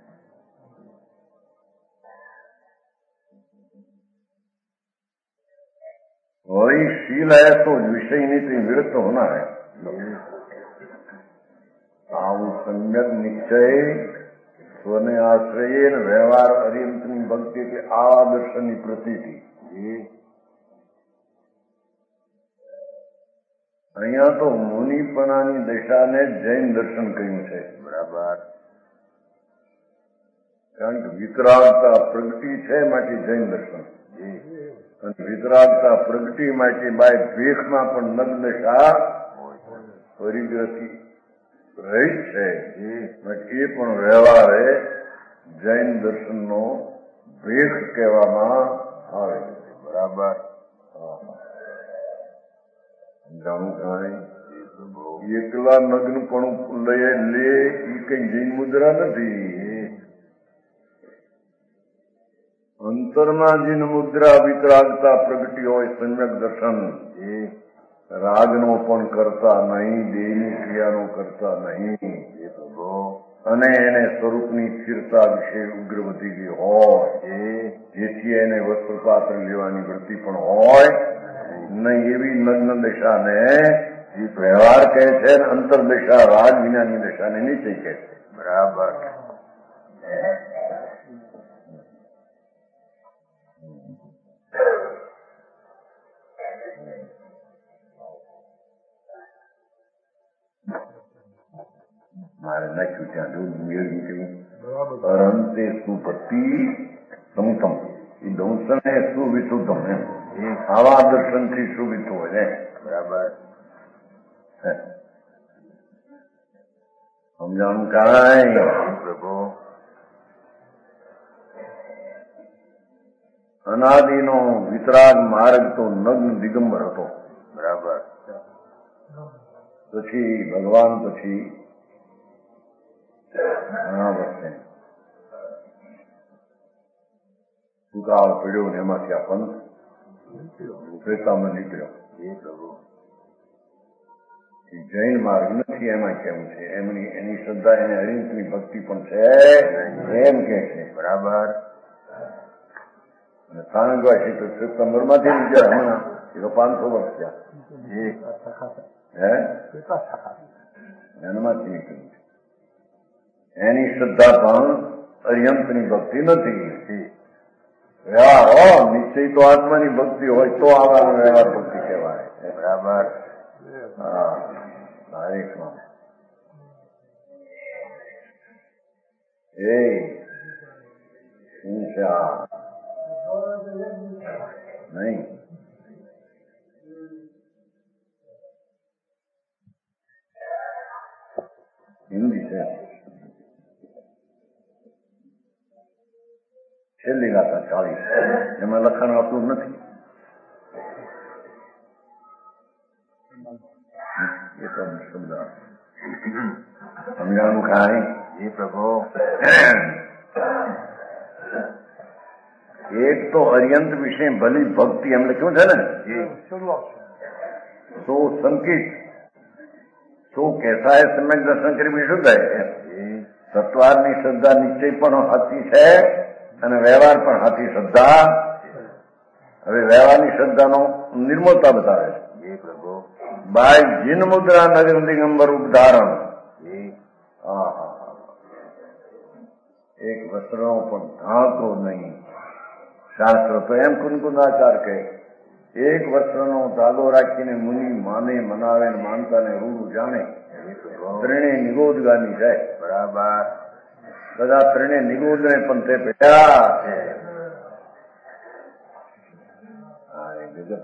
वही शील है तो विषय नीति विरुद्ध होना है. આવું સમ્યક નિશ્ચય સ્વને આશ્રય વ્યવહાર અરિયંતની ભક્તિ કે આ દર્શનની પ્રતીતિ. અહીંયા તો મુનિપણાની દશાને જૈન દર્શન કહ્યું છે. બરાબર. કારણ કે વિતરાગતા પ્રગતિ છે માટે જૈન દર્શન, અને વિતરાગતા પ્રગતિ માટે બાય દ્વેષમાં પણ નગ્ન દશા પરિગ્રહથી રહી છે. એ પણ વ્યવહારે જૈન દર્શનનો ભેખ કહેવામાં આવે છે. બરાબર. જાણું કાંઈ એકલા નગ્નપણું લઈ લે એ કઈ જૈન મુદ્રા નથી. અંતરમાં જીન મુદ્રા વિતરાગતા પ્રગટી હોય સમ્યક દર્શન એ રાગનો પણ કરતા નહીં, દેહની ક્રિયાનો કરતા નહીં, અને એને સ્વરૂપની સ્થિરતા વિશે ઉગ્ર વધી ગઈ હોય જેથી એને વસ્ત્રપાત્ર લેવાની વૃત્તિ પણ હોય નહીં. એવી નગ્ન દશાને વ્યવહાર કહે છે, અંતરદશા રાગ વિનાની દશાને નીચે કહે છે. બરાબર. મારે નાખ્યું ત્યાં જો મેળવ્યું અરંતે સુભક્તિ સમતમ એ દંશને સુવિશુદ્ધમ એમ આવા દર્શનથી સુવિધ હોય. બરાબર. સમજાણું કાંઈ પ્રભુ. અનાદિનો વિતરાગ માર્ગ તો નગ્ન દિગંબર હતો. બરાબર. પછી ભગવાન પછી ઘણા વર્ષે સુકાળ પડ્યો ને એમાંથી આ પંથ પ્રેતામાં નીકળ્યો. એ પ્રભુ જૈન માર્ગ નથી એમાં કેવું છે. એમની એની શ્રદ્ધા એને હરિની ભક્તિ પણ છે એમ કે છે. બરાબર. અને સ્થાનકવાસી તો સપ્ટેમ્બર માંથી વિચાર હમણાં એ તો પાંચસો વર્ષ થયા હે એનામાંથી નીકળ્યું. એની શ્રદ્ધા પણ અરિયંતની ભક્તિ નથી. વ્યવહાર હો નિશ્ચય તો આત્માની ભક્તિ હોય તો આવા વ્યવહાર ભક્તિ કહેવાય. બરાબર. હા હરેકમાં એ શું છે આ નહીં હિન્દી છે. છેલ્લી ગાથા ચાલીસ એમાં લખાણ આપણું નથી. એ તો શબ્દ સમજાવવાનું ખાય જી પ્રભુ. એક તો અરિયંત વિશે ભલી ભક્તિ એમ લખ્યું છે ને સો સંકિત શું કેસા એ સમ્યક દર્શન કરી વિશુદ્ધ તત્વારની શ્રદ્ધા નિશ્ચય પણ સાચી છે અને વ્યવહાર પણ સાચી શ્રદ્ધા. હવે વ્યવહારની શ્રદ્ધાનો નિર્મળતા બતાવે છે. જી પ્રભુ. બાય જીન મુદ્રા નગર દિગંબર ઉદાહરણ. હા હા એક વસ્ત્રનો પણ ઢાંકો નહીં. શાસ્ત્ર તો એમ કુનકુનાચાર કે એક વસ્ત્રનો ધાગો રાખીને મુનિ માને મનાવે માનતા ને રૂડું જાણે ત્રણે નિગોદગાની જાય. બરાબર. બધા ત્રણે નિગોદ ને પણ તે પેટા છે. હા એ જગત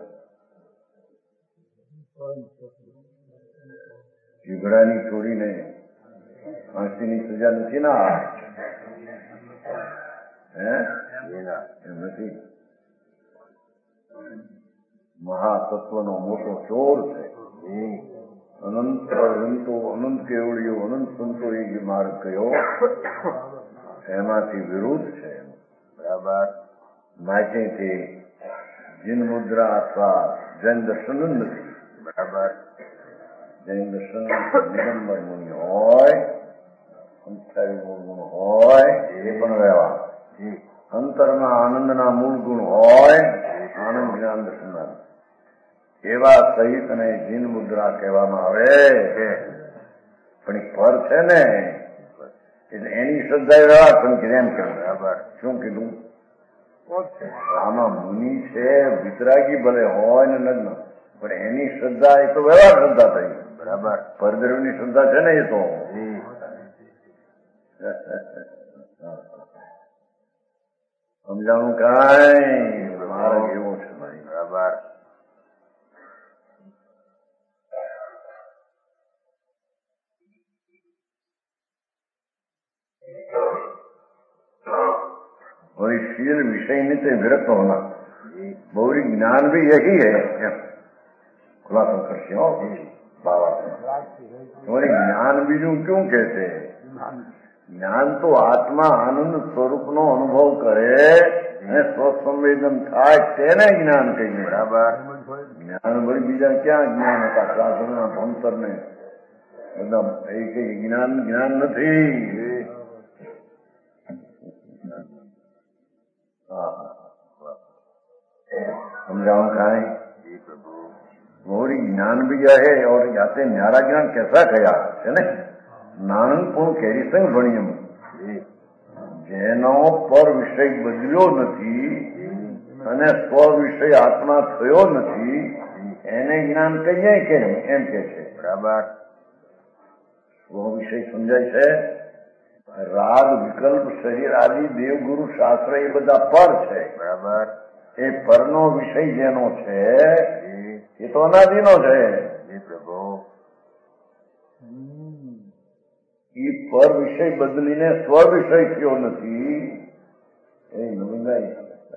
જીભડાની છોડીને ફાંસીની સજા નથી ના હે એમ નથી. મહાતત્વનો મોટો ચોર છે. અનંત અનંતો અનંત કેવડીઓ અનંત સંતો એ જે માર્ગ કયો એમાંથી વિરુદ્ધ છે. બરાબર. માટેથી જીન મુદ્રા અથવા જૈન દર્શન જ નથી. બરાબર. જૈન દર્શન નિગંબર મુનિ હોય અઠ્યાવીસ મૂળ ગુણ હોય એ પણ વ્યવહાર. અંતરમાં આનંદના મૂળ ગુણ હોય આનંદ જ્ઞાન દર્શન એવા સહિત અને જીન મુદ્રા કહેવામાં આવે છે. પણ એ પર છે ને એટલે એની શ્રદ્ધા વ્યવહાર સમજી એમ કહ્યું. બરાબર. શું કીધું આમાં મુનિ છે વિતરાગી ભલે હોય ને લગ્ન પણ એની શ્રદ્ધા એ તો વ્યવહાર શ્રદ્ધા થઈ. બરાબર. પરદ્રવની શ્રદ્ધા છે ને એ તો સમજાણું કાંઈ માર્ગ એવો છે ભાઈ. બરાબર. और इस शील विषय में से विरक्त होना बहुरी ज्ञान भी यही है. खुलासा करते हो बाबा तुम्हारी ज्ञान बीजू क्यों कहते हैं? જ્ઞાન તો આત્મા આનંદ સ્વરૂપનો અનુભવ કરે અને સ્વસંવેદન થાય તેને જ્ઞાન કહીએ. બરાબર. જ્ઞાન વળી બીજા ક્યાં જ્ઞાન હતા? શાસ્ત્રના ભણતર ને બધા એ કઈ જ્ઞાન જ્ઞાન નથી. समझाओ काहे मोरी ज्ञान भी है और जाते न्यारा ज्ञान कैसा कया है ने નાનપણ કેરી સંગ ભણ્યું જેનો પર વિષય બદલ્યો નથી અને સ્વ વિષય આત્મા થયો નથી એને જ્ઞાન કહીએ કેમ એમ કે છે. બરાબર. સ્વ વિષય સમજાય છે. રાગ વિકલ્પ શરીર આદિ દેવગુરુ શાસ્ત્ર એ બધા પર છે. બરાબર. એ પરનો વિષય જેનો છે એ તો અનાદિનો છે. પ્રભુ એ પર વિષય બદલીને સ્વ વિષય થયો નથી એ નવીનાઈ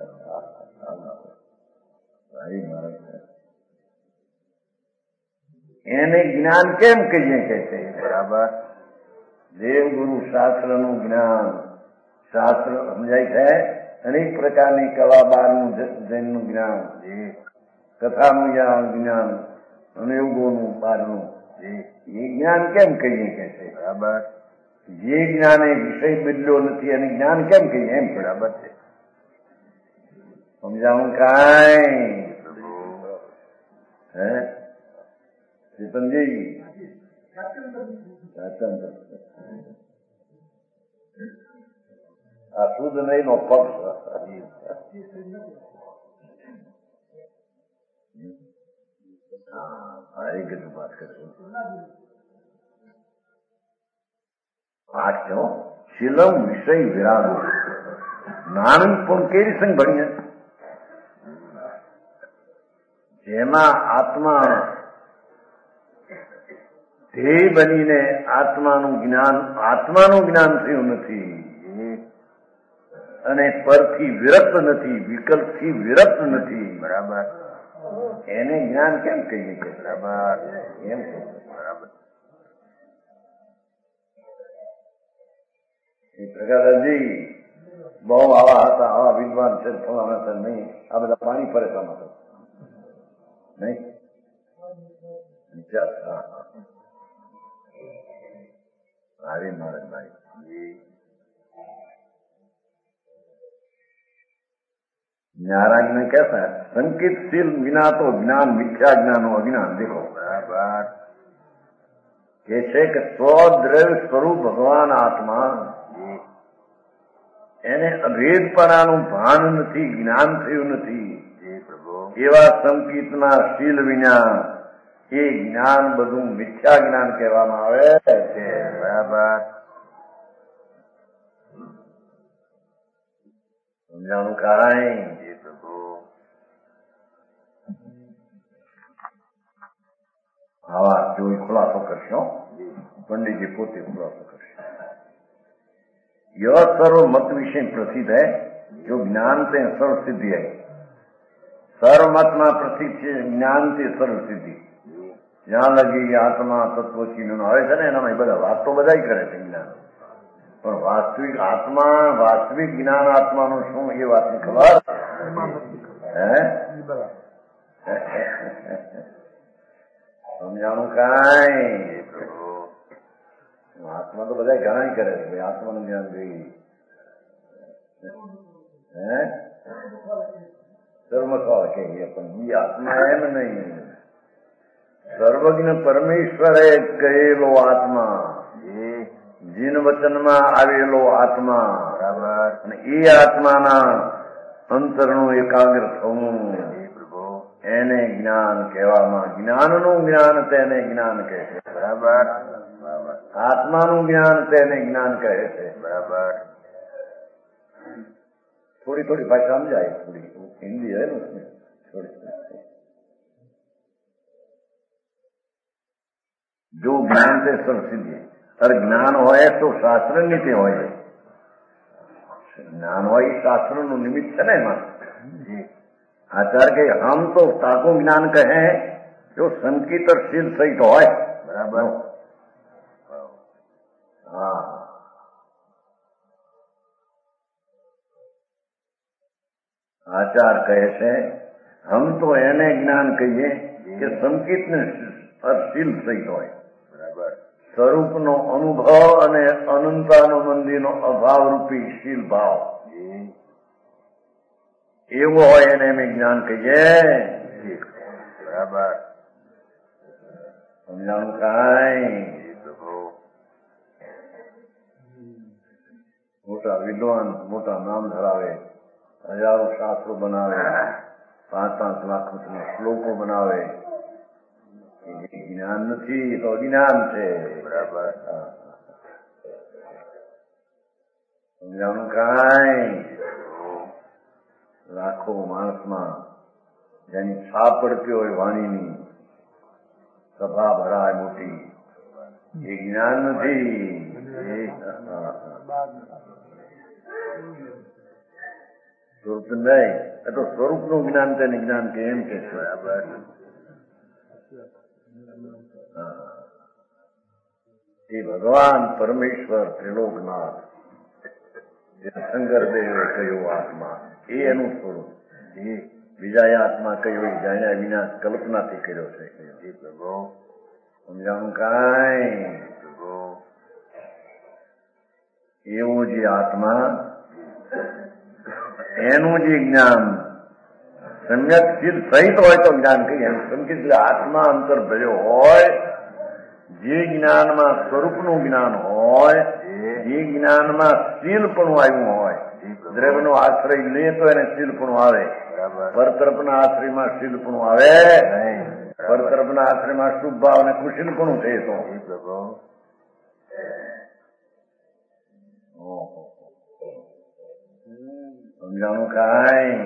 એને જ્ઞાન કેમ કહીએ કે છે? બરાબર. દેવગુરુ શાસ્ત્રનું જ્ઞાન શાસ્ત્ર સમજાય છે. અનેક પ્રકારની કલા બારનું જૈનનું જ્ઞાન કથાનું જ્ઞાન અનુયોગોનું બારનું એ જ્ઞાન કેમ કહીએ કે છે? બરાબર. જે જ્ઞાન એ વિષય બદલ્યો નથી એને જ્ઞાન કેમ કહીએ? એમ બરાબર છે. સમજાવું કાંઈ? હે ચેતનજી? આ શુદ્ધ નહીં નો પક્ષ. હા એ બધું વાત કરશું. આઠ છો શીલમ વિષય વિરાગો નાનંદ પણ કેવી સંગ ભણીએ જેમાં આત્મા ધ્યેય બનીને આત્માનું જ્ઞાન આત્માનું જ્ઞાન થયું નથી અને પરથી વિરક્ત નથી, વિકલ્પથી વિરક્ત નથી. બરાબર. એને જ્ઞાન કેમ કહીએ કે? બરાબર. એમ બરાબર. પ્રકાશજી બહુ આવા હતા, આવા વિદ્વાન છે, ફલાણા છે નહીં, આ બધા પાણી પરેશાન હતા નહીં. હરે મહારાજભાઈ नारायण ने कैसा है? संकितशील विना तो ज्ञान मिथ्या ज्ञान हो अज्ञान. देखो बराबर. कैसे कि स्वद्रव्य स्वरूप भगवान आत्मा એને અભેદપણાનું ભાન નથી, જ્ઞાન થયું નથી. એવા સંકિતના શીલ વિના એ જ્ઞાન બધું મિથ્યા જ્ઞાન કહેવામાં આવે છે. બરાબર. સમજાણું કાંઈ? આવા જોઈ ખુલાસો કરશો, પંડિતજી પોતે ખુલાસો કરશે. यह सर्व मत विषय प्रसिद्ध है जो ज्ञान से सर्व सिद्धि है. सर्व मत में प्रसिद्ध है ज्ञान से सर्व सिद्धि. જ્યાં લગી આત્મા તત્વચીનો આવે છે ને એનામાં બધા વાત તો બધા કરે છે જ્ઞાન, પણ વાસ્તવિક આત્મા વાસ્તવિક જ્ઞાન આત્માનું શું એ વાતની ખબર હે? સમજાણું કાંઈ? આત્મા તો બધા ઘણા કરે છે ભાઈ, આત્માનું જ્ઞાન જોઈએ હે સર્વસ્વ કહીએ, પણ એ આત્મા એમ નહીં. સર્વજ્ઞ પરમેશ્વરે કહેલો આત્મા, જીન વચનમાં આવેલો આત્મા, અને એ આત્માના અંતરનું એકાગ્ર થવું એને જ્ઞાન કહેવામાં. જ્ઞાનનું જ્ઞાન તેને જ્ઞાન કહે છે. બરાબર. આત્માનું જ્ઞાન તેને જ્ઞાન કહે છે. બરાબર. थोड़ी थोड़ी भाषा समझाए, थोड़ी हिंदी है ना उसमें थोड़ी. जो ज्ञान से सर्व सिद्धि है, और ज्ञान હોય તો શાસ્ત્ર નીતિ હોય. જ્ઞાન હોય શાસ્ત્ર નું નિમિત્ત છે ને એમાં. આચાર્ય કે હમ તો તાકું જ્ઞાન કહે જો સંકિત और शील सहित હોય. બરાબર. હા આચાર કહે છે હમ તો એને જ્ઞાન કહીએ કે સંકિત ને શીલ સહિત હોય. બરાબર. સ્વરૂપનો અનુભવ અને અનંતાનુબંધીનો અભાવરૂપી શીલ ભાવ એવો હોય એને અમે જ્ઞાન કહીએ. બરાબર. સમજાણું કાંઈ? મોટા વિદ્વાન મોટા નામ ધરાવે, હજારો શાસ્ત્રો બનાવે, પાંચ પાંચ લાખ શ્લોકો બનાવે, જ્ઞાન નથી તો અજ્ઞાન છે. બરાબર. સમજાણું કાંઈ? લાખો માણસમાં જેની છાપ પડતી હોય વાણીની, સભા ભરાય મોટી, એ જ્ઞાન નથી. સ્વરૂપ નહીં, એ તો સ્વરૂપનું જ્ઞાન તેને જ્ઞાન કે એમ કે છે. બરાબર. એ ભગવાન પરમેશ્વર ત્રિલોકનાથ શંકરદેવે કહ્યું આત્મા એ એનું સ્વરૂપ. એ બીજા આત્મા કયો જાણ્યા વિના કલ્પનાથી કર્યો છે. સમજાણું કાંઈ એવું જે આત્મા એનું જે જ્ઞાન સમ્યક સિદ્ધ સહિત હોય તો જ્ઞાન કહીએ સમજી આત્મા અંતર ભર્યો હોય જે જ્ઞાનમાં સ્વરૂપનું જ્ઞાન હોય જે જ્ઞાનમાં શીલપણું આવ્યું હોય દ્રવ્યનો આશ્રય લે તો એને શીલપણું આવે પરતરફના આશ્રયમાં શીલપણું આવે પરતરફના આશ્રયમાં શુભ ભાવ અને કુશીલપણું છે તો સમજાણું કાંઈ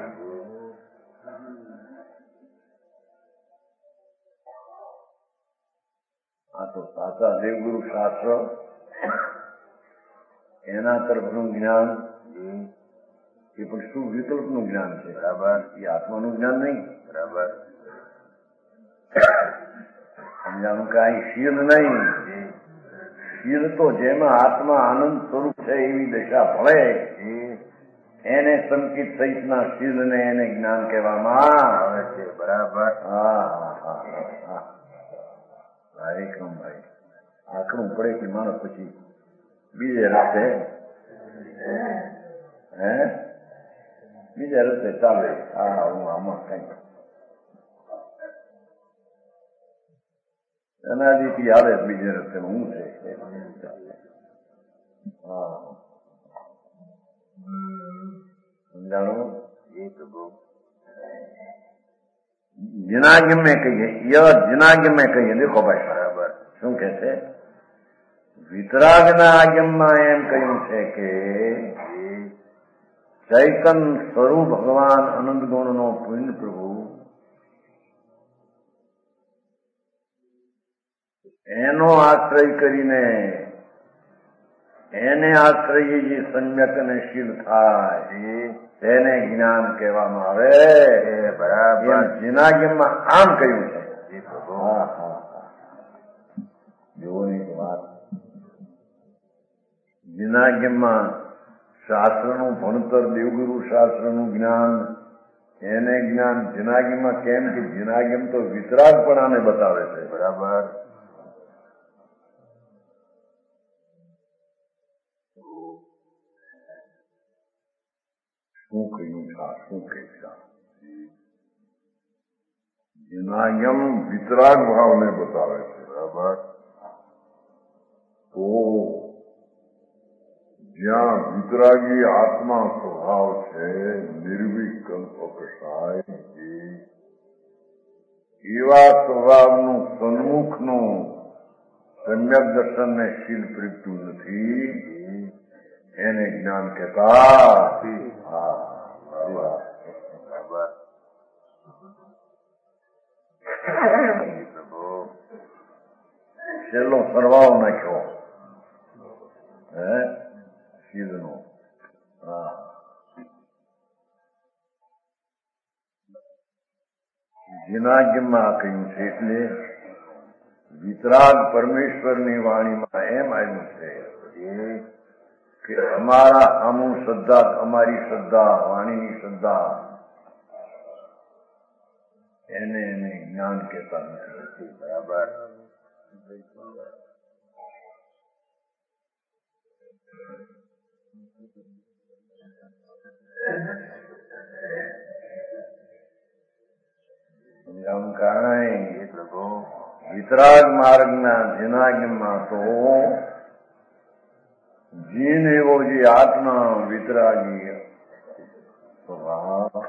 આ તો સાચા દેવગુરુ શાસ્ત્ર એના તરફનું જ્ઞાન એ પણ શું વિકલ્પનું જ્ઞાન છે બરાબર એ આત્માનું જ્ઞાન નહીં બરાબર સમજાણું કાંઈ શીલ નહીં શીલ તો જેમાં આત્મા આનંદ સ્વરૂપ છે એવી દશા ભળે એને સંકિત સહિતના શીલ ને એને જ્ઞાન કહેવામાં આવે છે બરાબર હા હા હા હા એકદમ ભાઈ આકરું પડે કે માણસ પછી બીજે રસ્તે હે બીજા રસ્તે ચાલે હા હું આમાં કઈ અનાદિથી આવે બીજે રસ્તે હું છે હા સમજાણું जिनाग्य में कहिए यह जिनाग्य में कहिए देखो भाई बराबर શું કે છે વિતરાગના આજ્ઞામાં એમ કહ્યું છે કે ચૈતન સ્વરૂપ ભગવાન અનંત ગુણનો પૂર્ણ પ્રભુ એનો આશ્રય કરીને એને આશ્રય જે સમ્યક અને શીલ થાય તેને જ્ઞાન કહેવામાં આવે બરાબર જીનાગ્યમાં આમ કહ્યું છે હા હા જોવાની વાત જીનાગ્યમાં શાસ્ત્રનું ભણતર દેવગુરુ શાસ્ત્રનું જ્ઞાન એને જ્ઞાન જીનાગ્યમાં કેમ કે જીનાગ્યમ તો વિતરાગપણાને બતાવે છે બરાબર શું કહ્યું છે શું કહે છે જીનાગ્યમ વિતરાગ ભાવને બતાવે છે બરાબર તો જ્યાં વિતરાગી આત્મા સ્વભાવ છે નિર્વિકલ્પ કસાય એવા સ્વભાવનું સન્મુખનું સમ્યક દર્શનને શીલ પ્રીપતું નથી એને જ્ઞાન કહેતા હા બરાબર છેલ્લો સરવાળો નાખ્યો હે શીલનો હા જીનાગ્યમાં કહ્યું છે એટલે વિતરાગ પરમેશ્વરની વાણીમાં એમ આવ્યું છે કે અમારા અમુ શ્રદ્ધા અમારી શ્રદ્ધા વાણીની શ્રદ્ધા એને એને જ્ઞાન કહેતા નથી બરાબર સમજાવું કાંઈ વિતરાગ માર્ગના જીનાગ્યમાં તો જીન એવો જે આત્મા વિતરાગી સ્વભાવ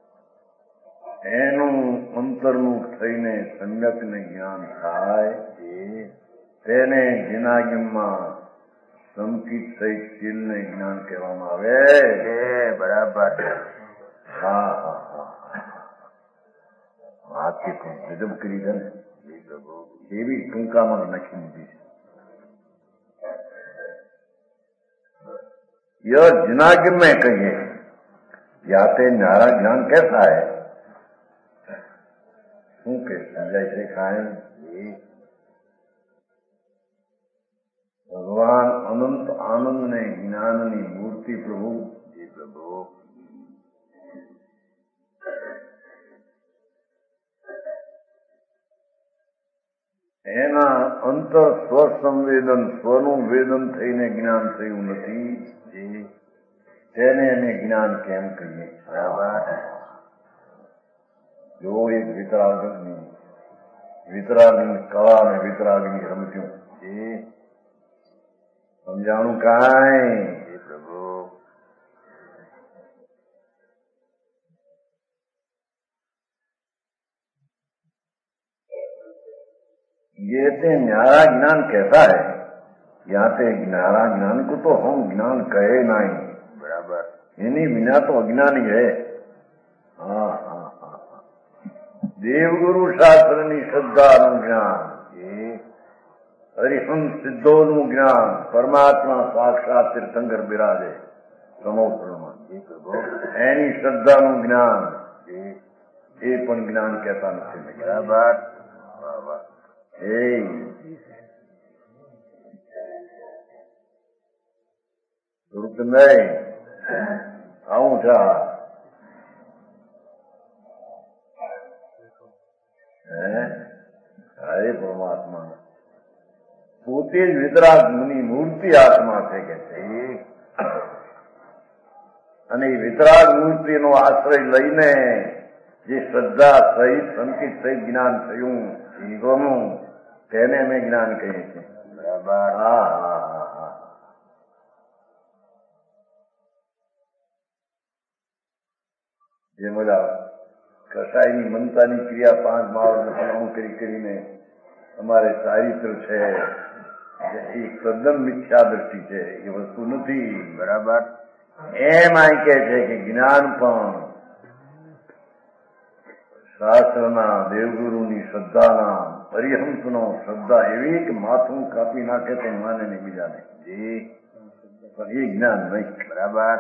એનું અંતર્મુખ થઈને સમ્યકને જ્ઞાન થાય તેને જીનાગ્યમાં સંકિત સહિત શીલને જ્ઞાન કહેવામાં આવે બરાબર હા હા હા હાથી પણ ગજબ કરી છે ને એવી ટૂંકામાં નાખી દીધી છે यह जिनाग्य में कहिए याते न्यारा ज्ञान कैसा है શું કે સમજાય છે કાંઈ ભગવાન અનંત આનંદ ને જ્ઞાનની મૂર્તિ પ્રભુ જી પ્રભુ એના અંતર સ્વસંવેદન સ્વનું વેદન થઈને જ્ઞાન થયું નથી, તેને અમે જ્ઞાન કેમ કહીએ? જો એક વિતરાગની વિતરાગની કળા અને વિતરાગની સમજ્યું સમજાણું કાંઈ પ્રભુ ये ते न्यारा ज्ञान कैसा है? यहाँ पे न्यारा ज्ञान को तो हम ज्ञान कहे नहीं, बराबर इन्हीं बिना तो अज्ञानी है। हाँ हाँ हाँ देवगुरु शास्त्र ની શ્રદ્ધાનું જ્ઞાન, હરિહંસ સિદ્ધોનું જ્ઞાન, પરમાત્મા સાક્ષાત તીર્થંકર બિરાજે સમોત્રમાં એની શ્રદ્ધાનું જ્ઞાન એ પણ જ્ઞાન કહેતા નથી, બરાબર એ રૂપ નહીં આવું છે હરે પરમાત્મા પોતે જ વિતરાગ મુનિ મૂર્તિ આત્મા છે કે છે, અને એ વિતરાગ મૂર્તિનો આશ્રય લઈને જે શ્રદ્ધા સહિત સંકિત સહિત જ્ઞાન થયું ગમું તેને અમે જ્ઞાન કહીએ છીએ, બરાબર. હા હા હા હા જે બધા કસાયની મનતાની ક્રિયા પાંચ માળ કરી કરીને અમારે ચારિત્ર છે એ તદ્દન મિથ્યા દ્રષ્ટિ છે, એ વસ્તુ નથી, બરાબર. એમ આ કહે છે કે જ્ઞાન પણ શાસ્ત્રના દેવગુરુની શ્રદ્ધાના હરિહંસનો શ્રદ્ધા એવી કે માથું કાપી નાખે તો માને નહીં બીજાને, જી પણ એ જ્ઞાન નહીં, બરાબર.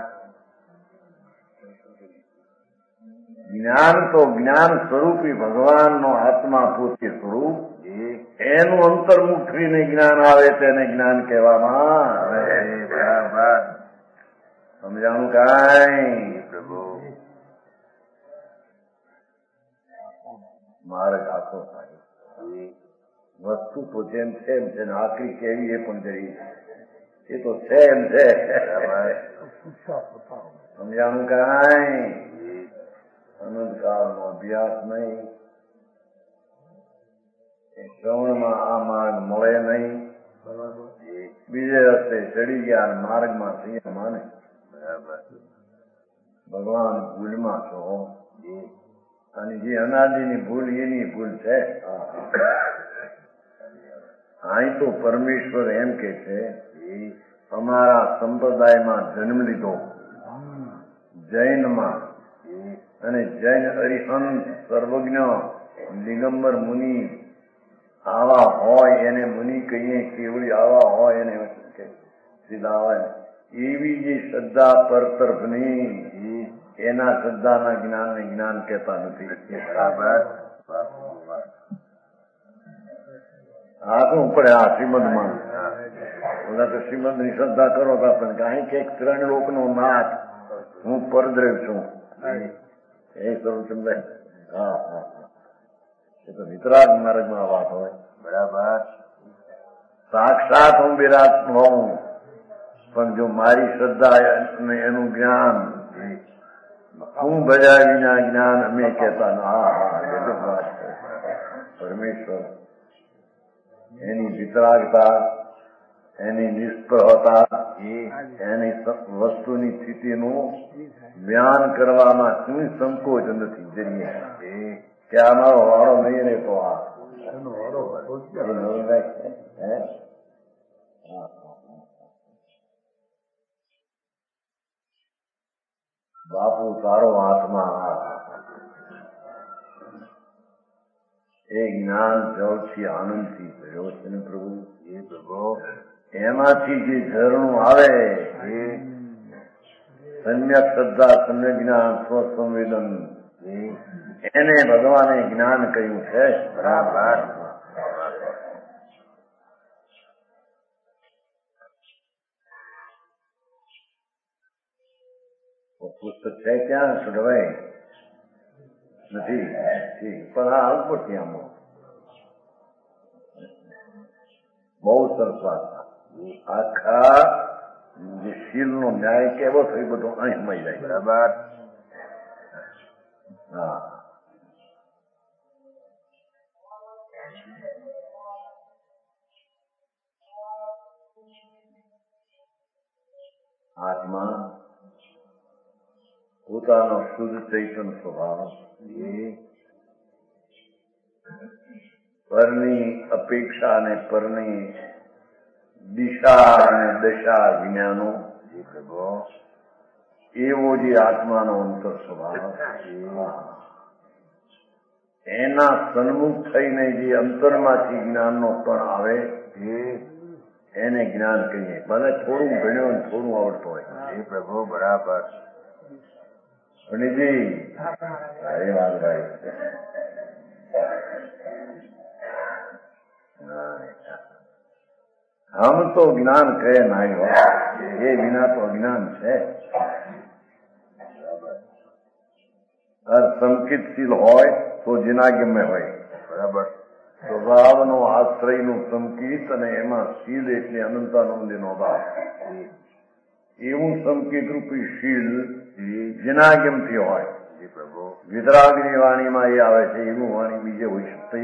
જ્ઞાન તો જ્ઞાન સ્વરૂપી ભગવાનનો આત્મા પોતે સ્વરૂપ એનું અંતર્મુખ થઈને જ્ઞાન આવે તેને જ્ઞાન કહેવામાં આવે, બરાબર. સમજાણું કાંઈ પ્રભુ? માર્ગ આખો થાય વસ્તુ તો જેમ છે એમ છે, આખરી કેવી એ પણ જઈ એ તો છે એમ છે, સમજાણું કાંઈ? અનંતકાળનો અભ્યાસ નહીં, શ્રવણમાં આ માર્ગ મળે નહીં, બીજે રસ્તે ચડી ગયા માર્ગમાં થઈએ માને, બરાબર. ભગવાન ભૂલમાં છો અને જે અનાદિની ભૂલ એની ભૂલ છે. અહીં તો પરમેશ્વર એમ કે છે અમારા સંપ્રદાયમાં જન્મ લીધો જૈનમાં, અને જૈન અરિહંત સર્વજ્ઞ દિગંબર મુનિ આવા હોય એને મુનિ કહીએ, કેવડી આવા હોય એને સીધા હોય એવી જે શ્રદ્ધા પરતરફની એના શ્રદ્ધાના જ્ઞાનને જ્ઞાન કહેતા નથી, બરાબર. આ શું પડે આ શ્રીમદમાં બધા તો શ્રીમદની શ્રદ્ધા કરો તો આપણને કાંઈ કે ત્રણ લોકનો નાથ હું પરદ્રવ છું એ સર્વચંદ્ર. હા હા એ તો વિતરાગ માર્ગમાં વાત હોય, બરાબર. સાક્ષાત હું વિરાટ હોઉં પણ જો મારી શ્રદ્ધા એનું જ્ઞાન હું ભજ્યા વિના જ્ઞાન અમે કહેતા. હા હા ગજબ વાત છે. પરમેશ્વર એની વિતરાગતા, એની નિષ્પ્રહતા, એની વસ્તુની સ્થિતિનું જ્ઞાન કરવામાં કોઈ સંકોચ નથી, જઈએ કે આ મારો વાળો નહીં રહેતો, આ બાપુ તારો હાથમાં એ જ્ઞાન જળથી આનંદથી થયો છે ને પ્રભુ, એ પ્રભુ એમાંથી જે ઝરણું આવે એ સમ્યક શ્રદ્ધા, સમ્યક જ્ઞાન, સ્વસંવેદન એને ભગવાને જ્ઞાન કહ્યું છે, બરાબર. પુસ્તક છે ક્યાં છોડવાય નથી, પણ આ ઉપરથી આમાં બહુ સરસ વાત. આખા જે શીલનો ન્યાય કેવો થયો બધો અહીં મળી જાય. બરાબર. હા, આત્મા પોતાનો શુદ્ધ ચૈતન સ્વભાવ એ પરની અપેક્ષા અને પરની દિશા અને દશા વિનાનો એવો જે આત્માનો અંતર સ્વભાવ એના સન્મુખ થઈને જે અંતરમાંથી જ્ઞાનનો કણ આવે એને જ્ઞાન કહીએ. ભલે થોડું ભણ્યો ને થોડું આવડતું હોય. એ પ્રભુ બરાબર. પંડિતજી એ વાત ભાઈ હમ તો જ્ઞાન કહે નહીં હોય એ વિના તો અજ્ઞાન છે. સંકિતશીલ હોય તો જિનાગમ્ય હોય. બરાબર. સ્વભાવનો આશ્રયનું સંકિત અને એમાં શીલ એટલે અનંતાનંદનો ભાવ. એવું સંકિત રૂપી શીલ જિનાગમથી હોય. પ્રભુ વિતરાગની વાણીમાં એ આવે છે. એવું વાણી બીજે હોઈ શકતે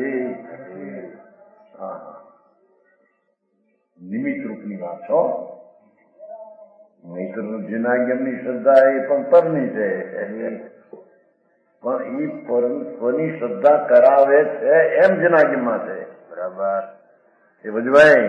નિમિત્ત રૂપની વાત છો. નહીતર જિનાગમની શ્રદ્ધા એ પણ પરની છે. પણ એ પરમ સ્વની શ્રદ્ધા કરાવે છે એમ જનાગીમાં છે. બરાબર. એ બધું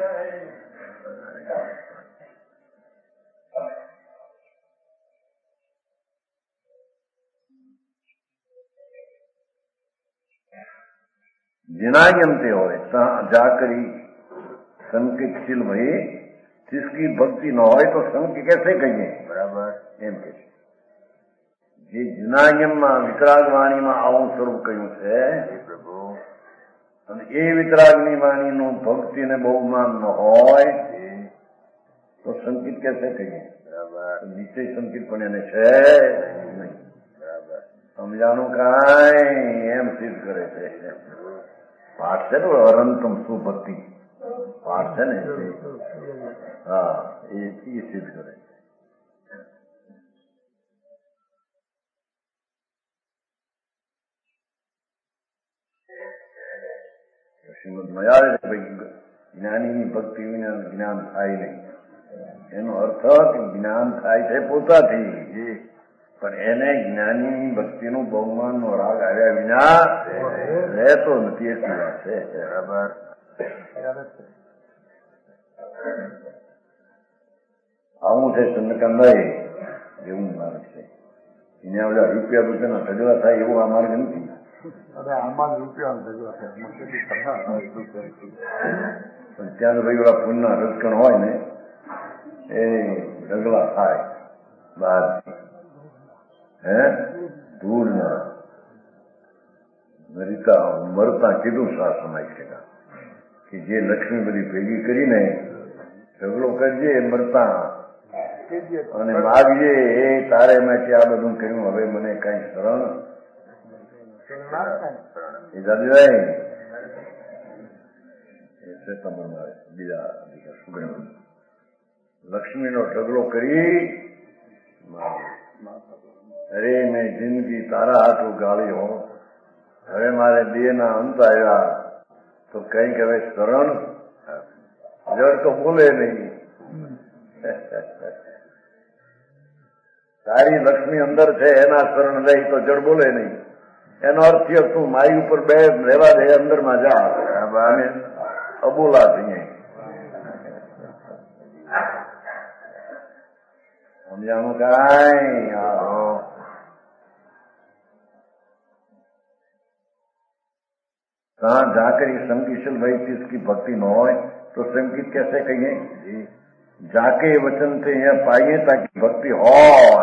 जिनागमते हो जाकरी संकितशील भाई जिसकी भक्ति न हो तो संक कैसे कहिए. बराबर. एम के જે જિનાગમમાં વિતરાગ વાણીમાં આવું સ્વરૂપ કહ્યું છે પ્રભુ અને એ વિતરાગની વાણીનું ભક્તિને બહુમાન ન હોય તો સંકિત કેસે કહીએ. બરાબર. નીચે સંકિત પણ એને છે નહીં. બરાબર. સમજાણું કાંઈ એમ સિદ્ધ કરે છે. પાઠ છે ને અનંતમ સુભક્તિ પાઠ છે ને હા એ સિદ્ધ કરે છે. શ્રીમદમાં આવે છે ભાઈ જ્ઞાનીની ભક્તિ વિના જ્ઞાન થાય નહીં. એનો અર્થ કે જ્ઞાન થાય છે પોતાથી પણ એને જ્ઞાનીની ભક્તિનું બહુમાનનો રાગ આવ્યા વિના રહેતો નથી. એટલી વાત છે. બરાબર. આવું છે ચંદ્રકાંતભાઈ એવું માર્ગ છે. એને બધા રૂપિયા રૂપિયાના ઢગલા થાય એવું આ માર્ગ નથી. આમાં રૂપિયા પણ ત્યાં ભાઈ ઓલા પુણ્યના રજકણ હોય ને એ ઢગલા થાય બહાર હે ધૂળના મરીતા મરતા કીધું શાસનાય છે કે જે લક્ષ્મી બધી ભેગી કરીને ઢગલો કરજે મરતા અને માગજે એ તારે માટે આ બધું કર્યું હવે મને કઈ શરણ એ દાદીભાઈ બીજા બીજા સુગણ લક્ષ્મીનો ઢગલો કરી અરે મેં જિંદગી તારા હાથું ગાળી હો હવે મારે દેહ ના અંત આવ્યા તો કઈક હવે શરણ જળ તો બોલે નહીં. તારી લક્ષ્મી અંદર છે એના શરણ લઈ તો જળ બોલે નહીં. એનો અર્થ એ તું મારી ઉપર બે રહેવા દે અંદર માં જા અને અબોલા થઈએ. સમજાણું કાંઈ कहाँ जाकर ये संकीशल भाई की इसकी भक्ति न हो तो संगीत कैसे कहिए. जाके वचन से यहाँ पाइए ताकि भक्ति हो.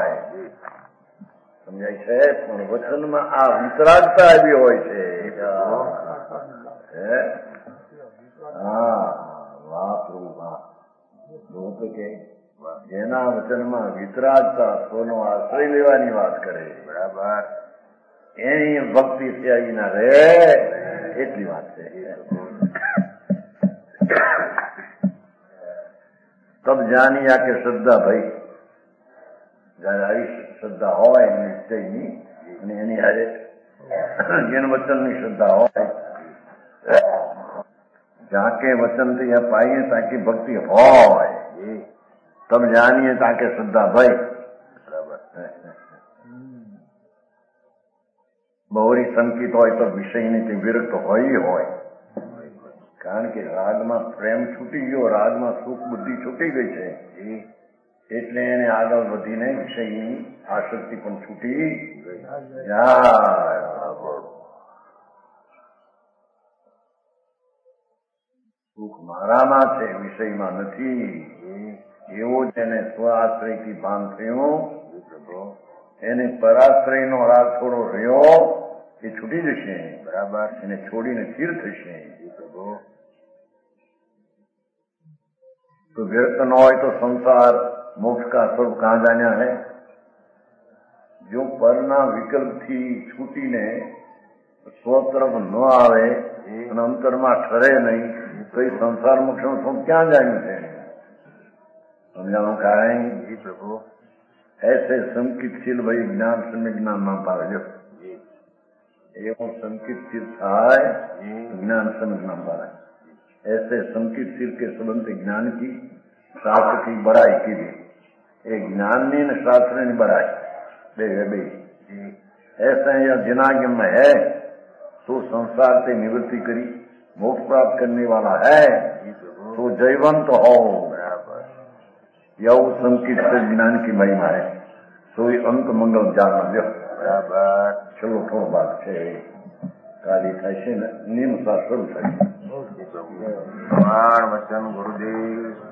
સમજાય છે પણ વચનમાં આ વિતરાગતા આવી હોય છે. હા વાહ પ્રભુ વાહ. કે જેના વચનમાં વિતરાગતા સ્વનો આશ્રય લેવાની વાત કરે બરાબર એની ભક્તિ ત્યાગી ના રહે એટલી વાત છે. તબ જાનિયા કે શ્રદ્ધા ભાઈ. જયારે આવી શ્રદ્ધા હોય નિશ્ચયની અને એની હારે જેન વચનની શ્રદ્ધા હોય, જાકે વચનથી પાઈએ તાકી ભક્તિ હોય, તબ જાણીએ તાકે શ્રદ્ધા ભાઈ. બહોરી સંકિત હોય તો વિષયની તે વિરક્ત હોય હોય, કારણ કે રાગમાં પ્રેમ છૂટી ગયો, રાગમાં સુખ બુદ્ધિ છૂટી ગઈ છે, એટલે એને આગળ વધીને વિષયની આસક્તિ પણ છૂટી જાય. સુખ મારામાં છે, વિષયમાં નથી, એવો જ એને સ્વાશ્રયથી ભાન થયું. એને પરાશ્રયનો રાગ થોડો રહ્યો એ છૂટી જશે, બરાબર, એને છોડીને સ્થિર થશે. તો વ્યર્થ ન હોય તો સંસાર मोक्ष का स्वरूप कहाँ जाना है? जो पરના વિકલ્પથી છૂટીને સ્વ તરફ ન આવે અને અંતરમાં ઠરે નહીં તો એ સંસાર મોક્ષનું સ્વરૂપ ક્યાં જાણ્યું છે? સમજાણું કાંઈ? જી પ્રભુ. ऐसे સંકિતશીલ ભાઈ જ્ઞાન સમ્ય જ્ઞાન ના પાડજો. એવું સંકિતશીલ થાય જ્ઞાન સમ્ય જ્ઞાન पाए. ऐसे संकितशील के संबंध ज्ञान की शास्त्र की बड़ाई की थी. एक ज्ञानी ने शास्त्र ने बड़ाई बे बे ऐसा यह जिनाज्ञ में है तो संसार से निवृत्ति करी मोक्ष प्राप्त करने वाला है तो जयवंत हो. यह संकित से ज्ञान की महिमा है. तो ये अंत मंगल जान बराबर. चलो थोड़ा बात है કાલી થાય છે ને નિયમ સાર શરૂ થાય છે. પ્રમાણ વચન ગુરુદેવ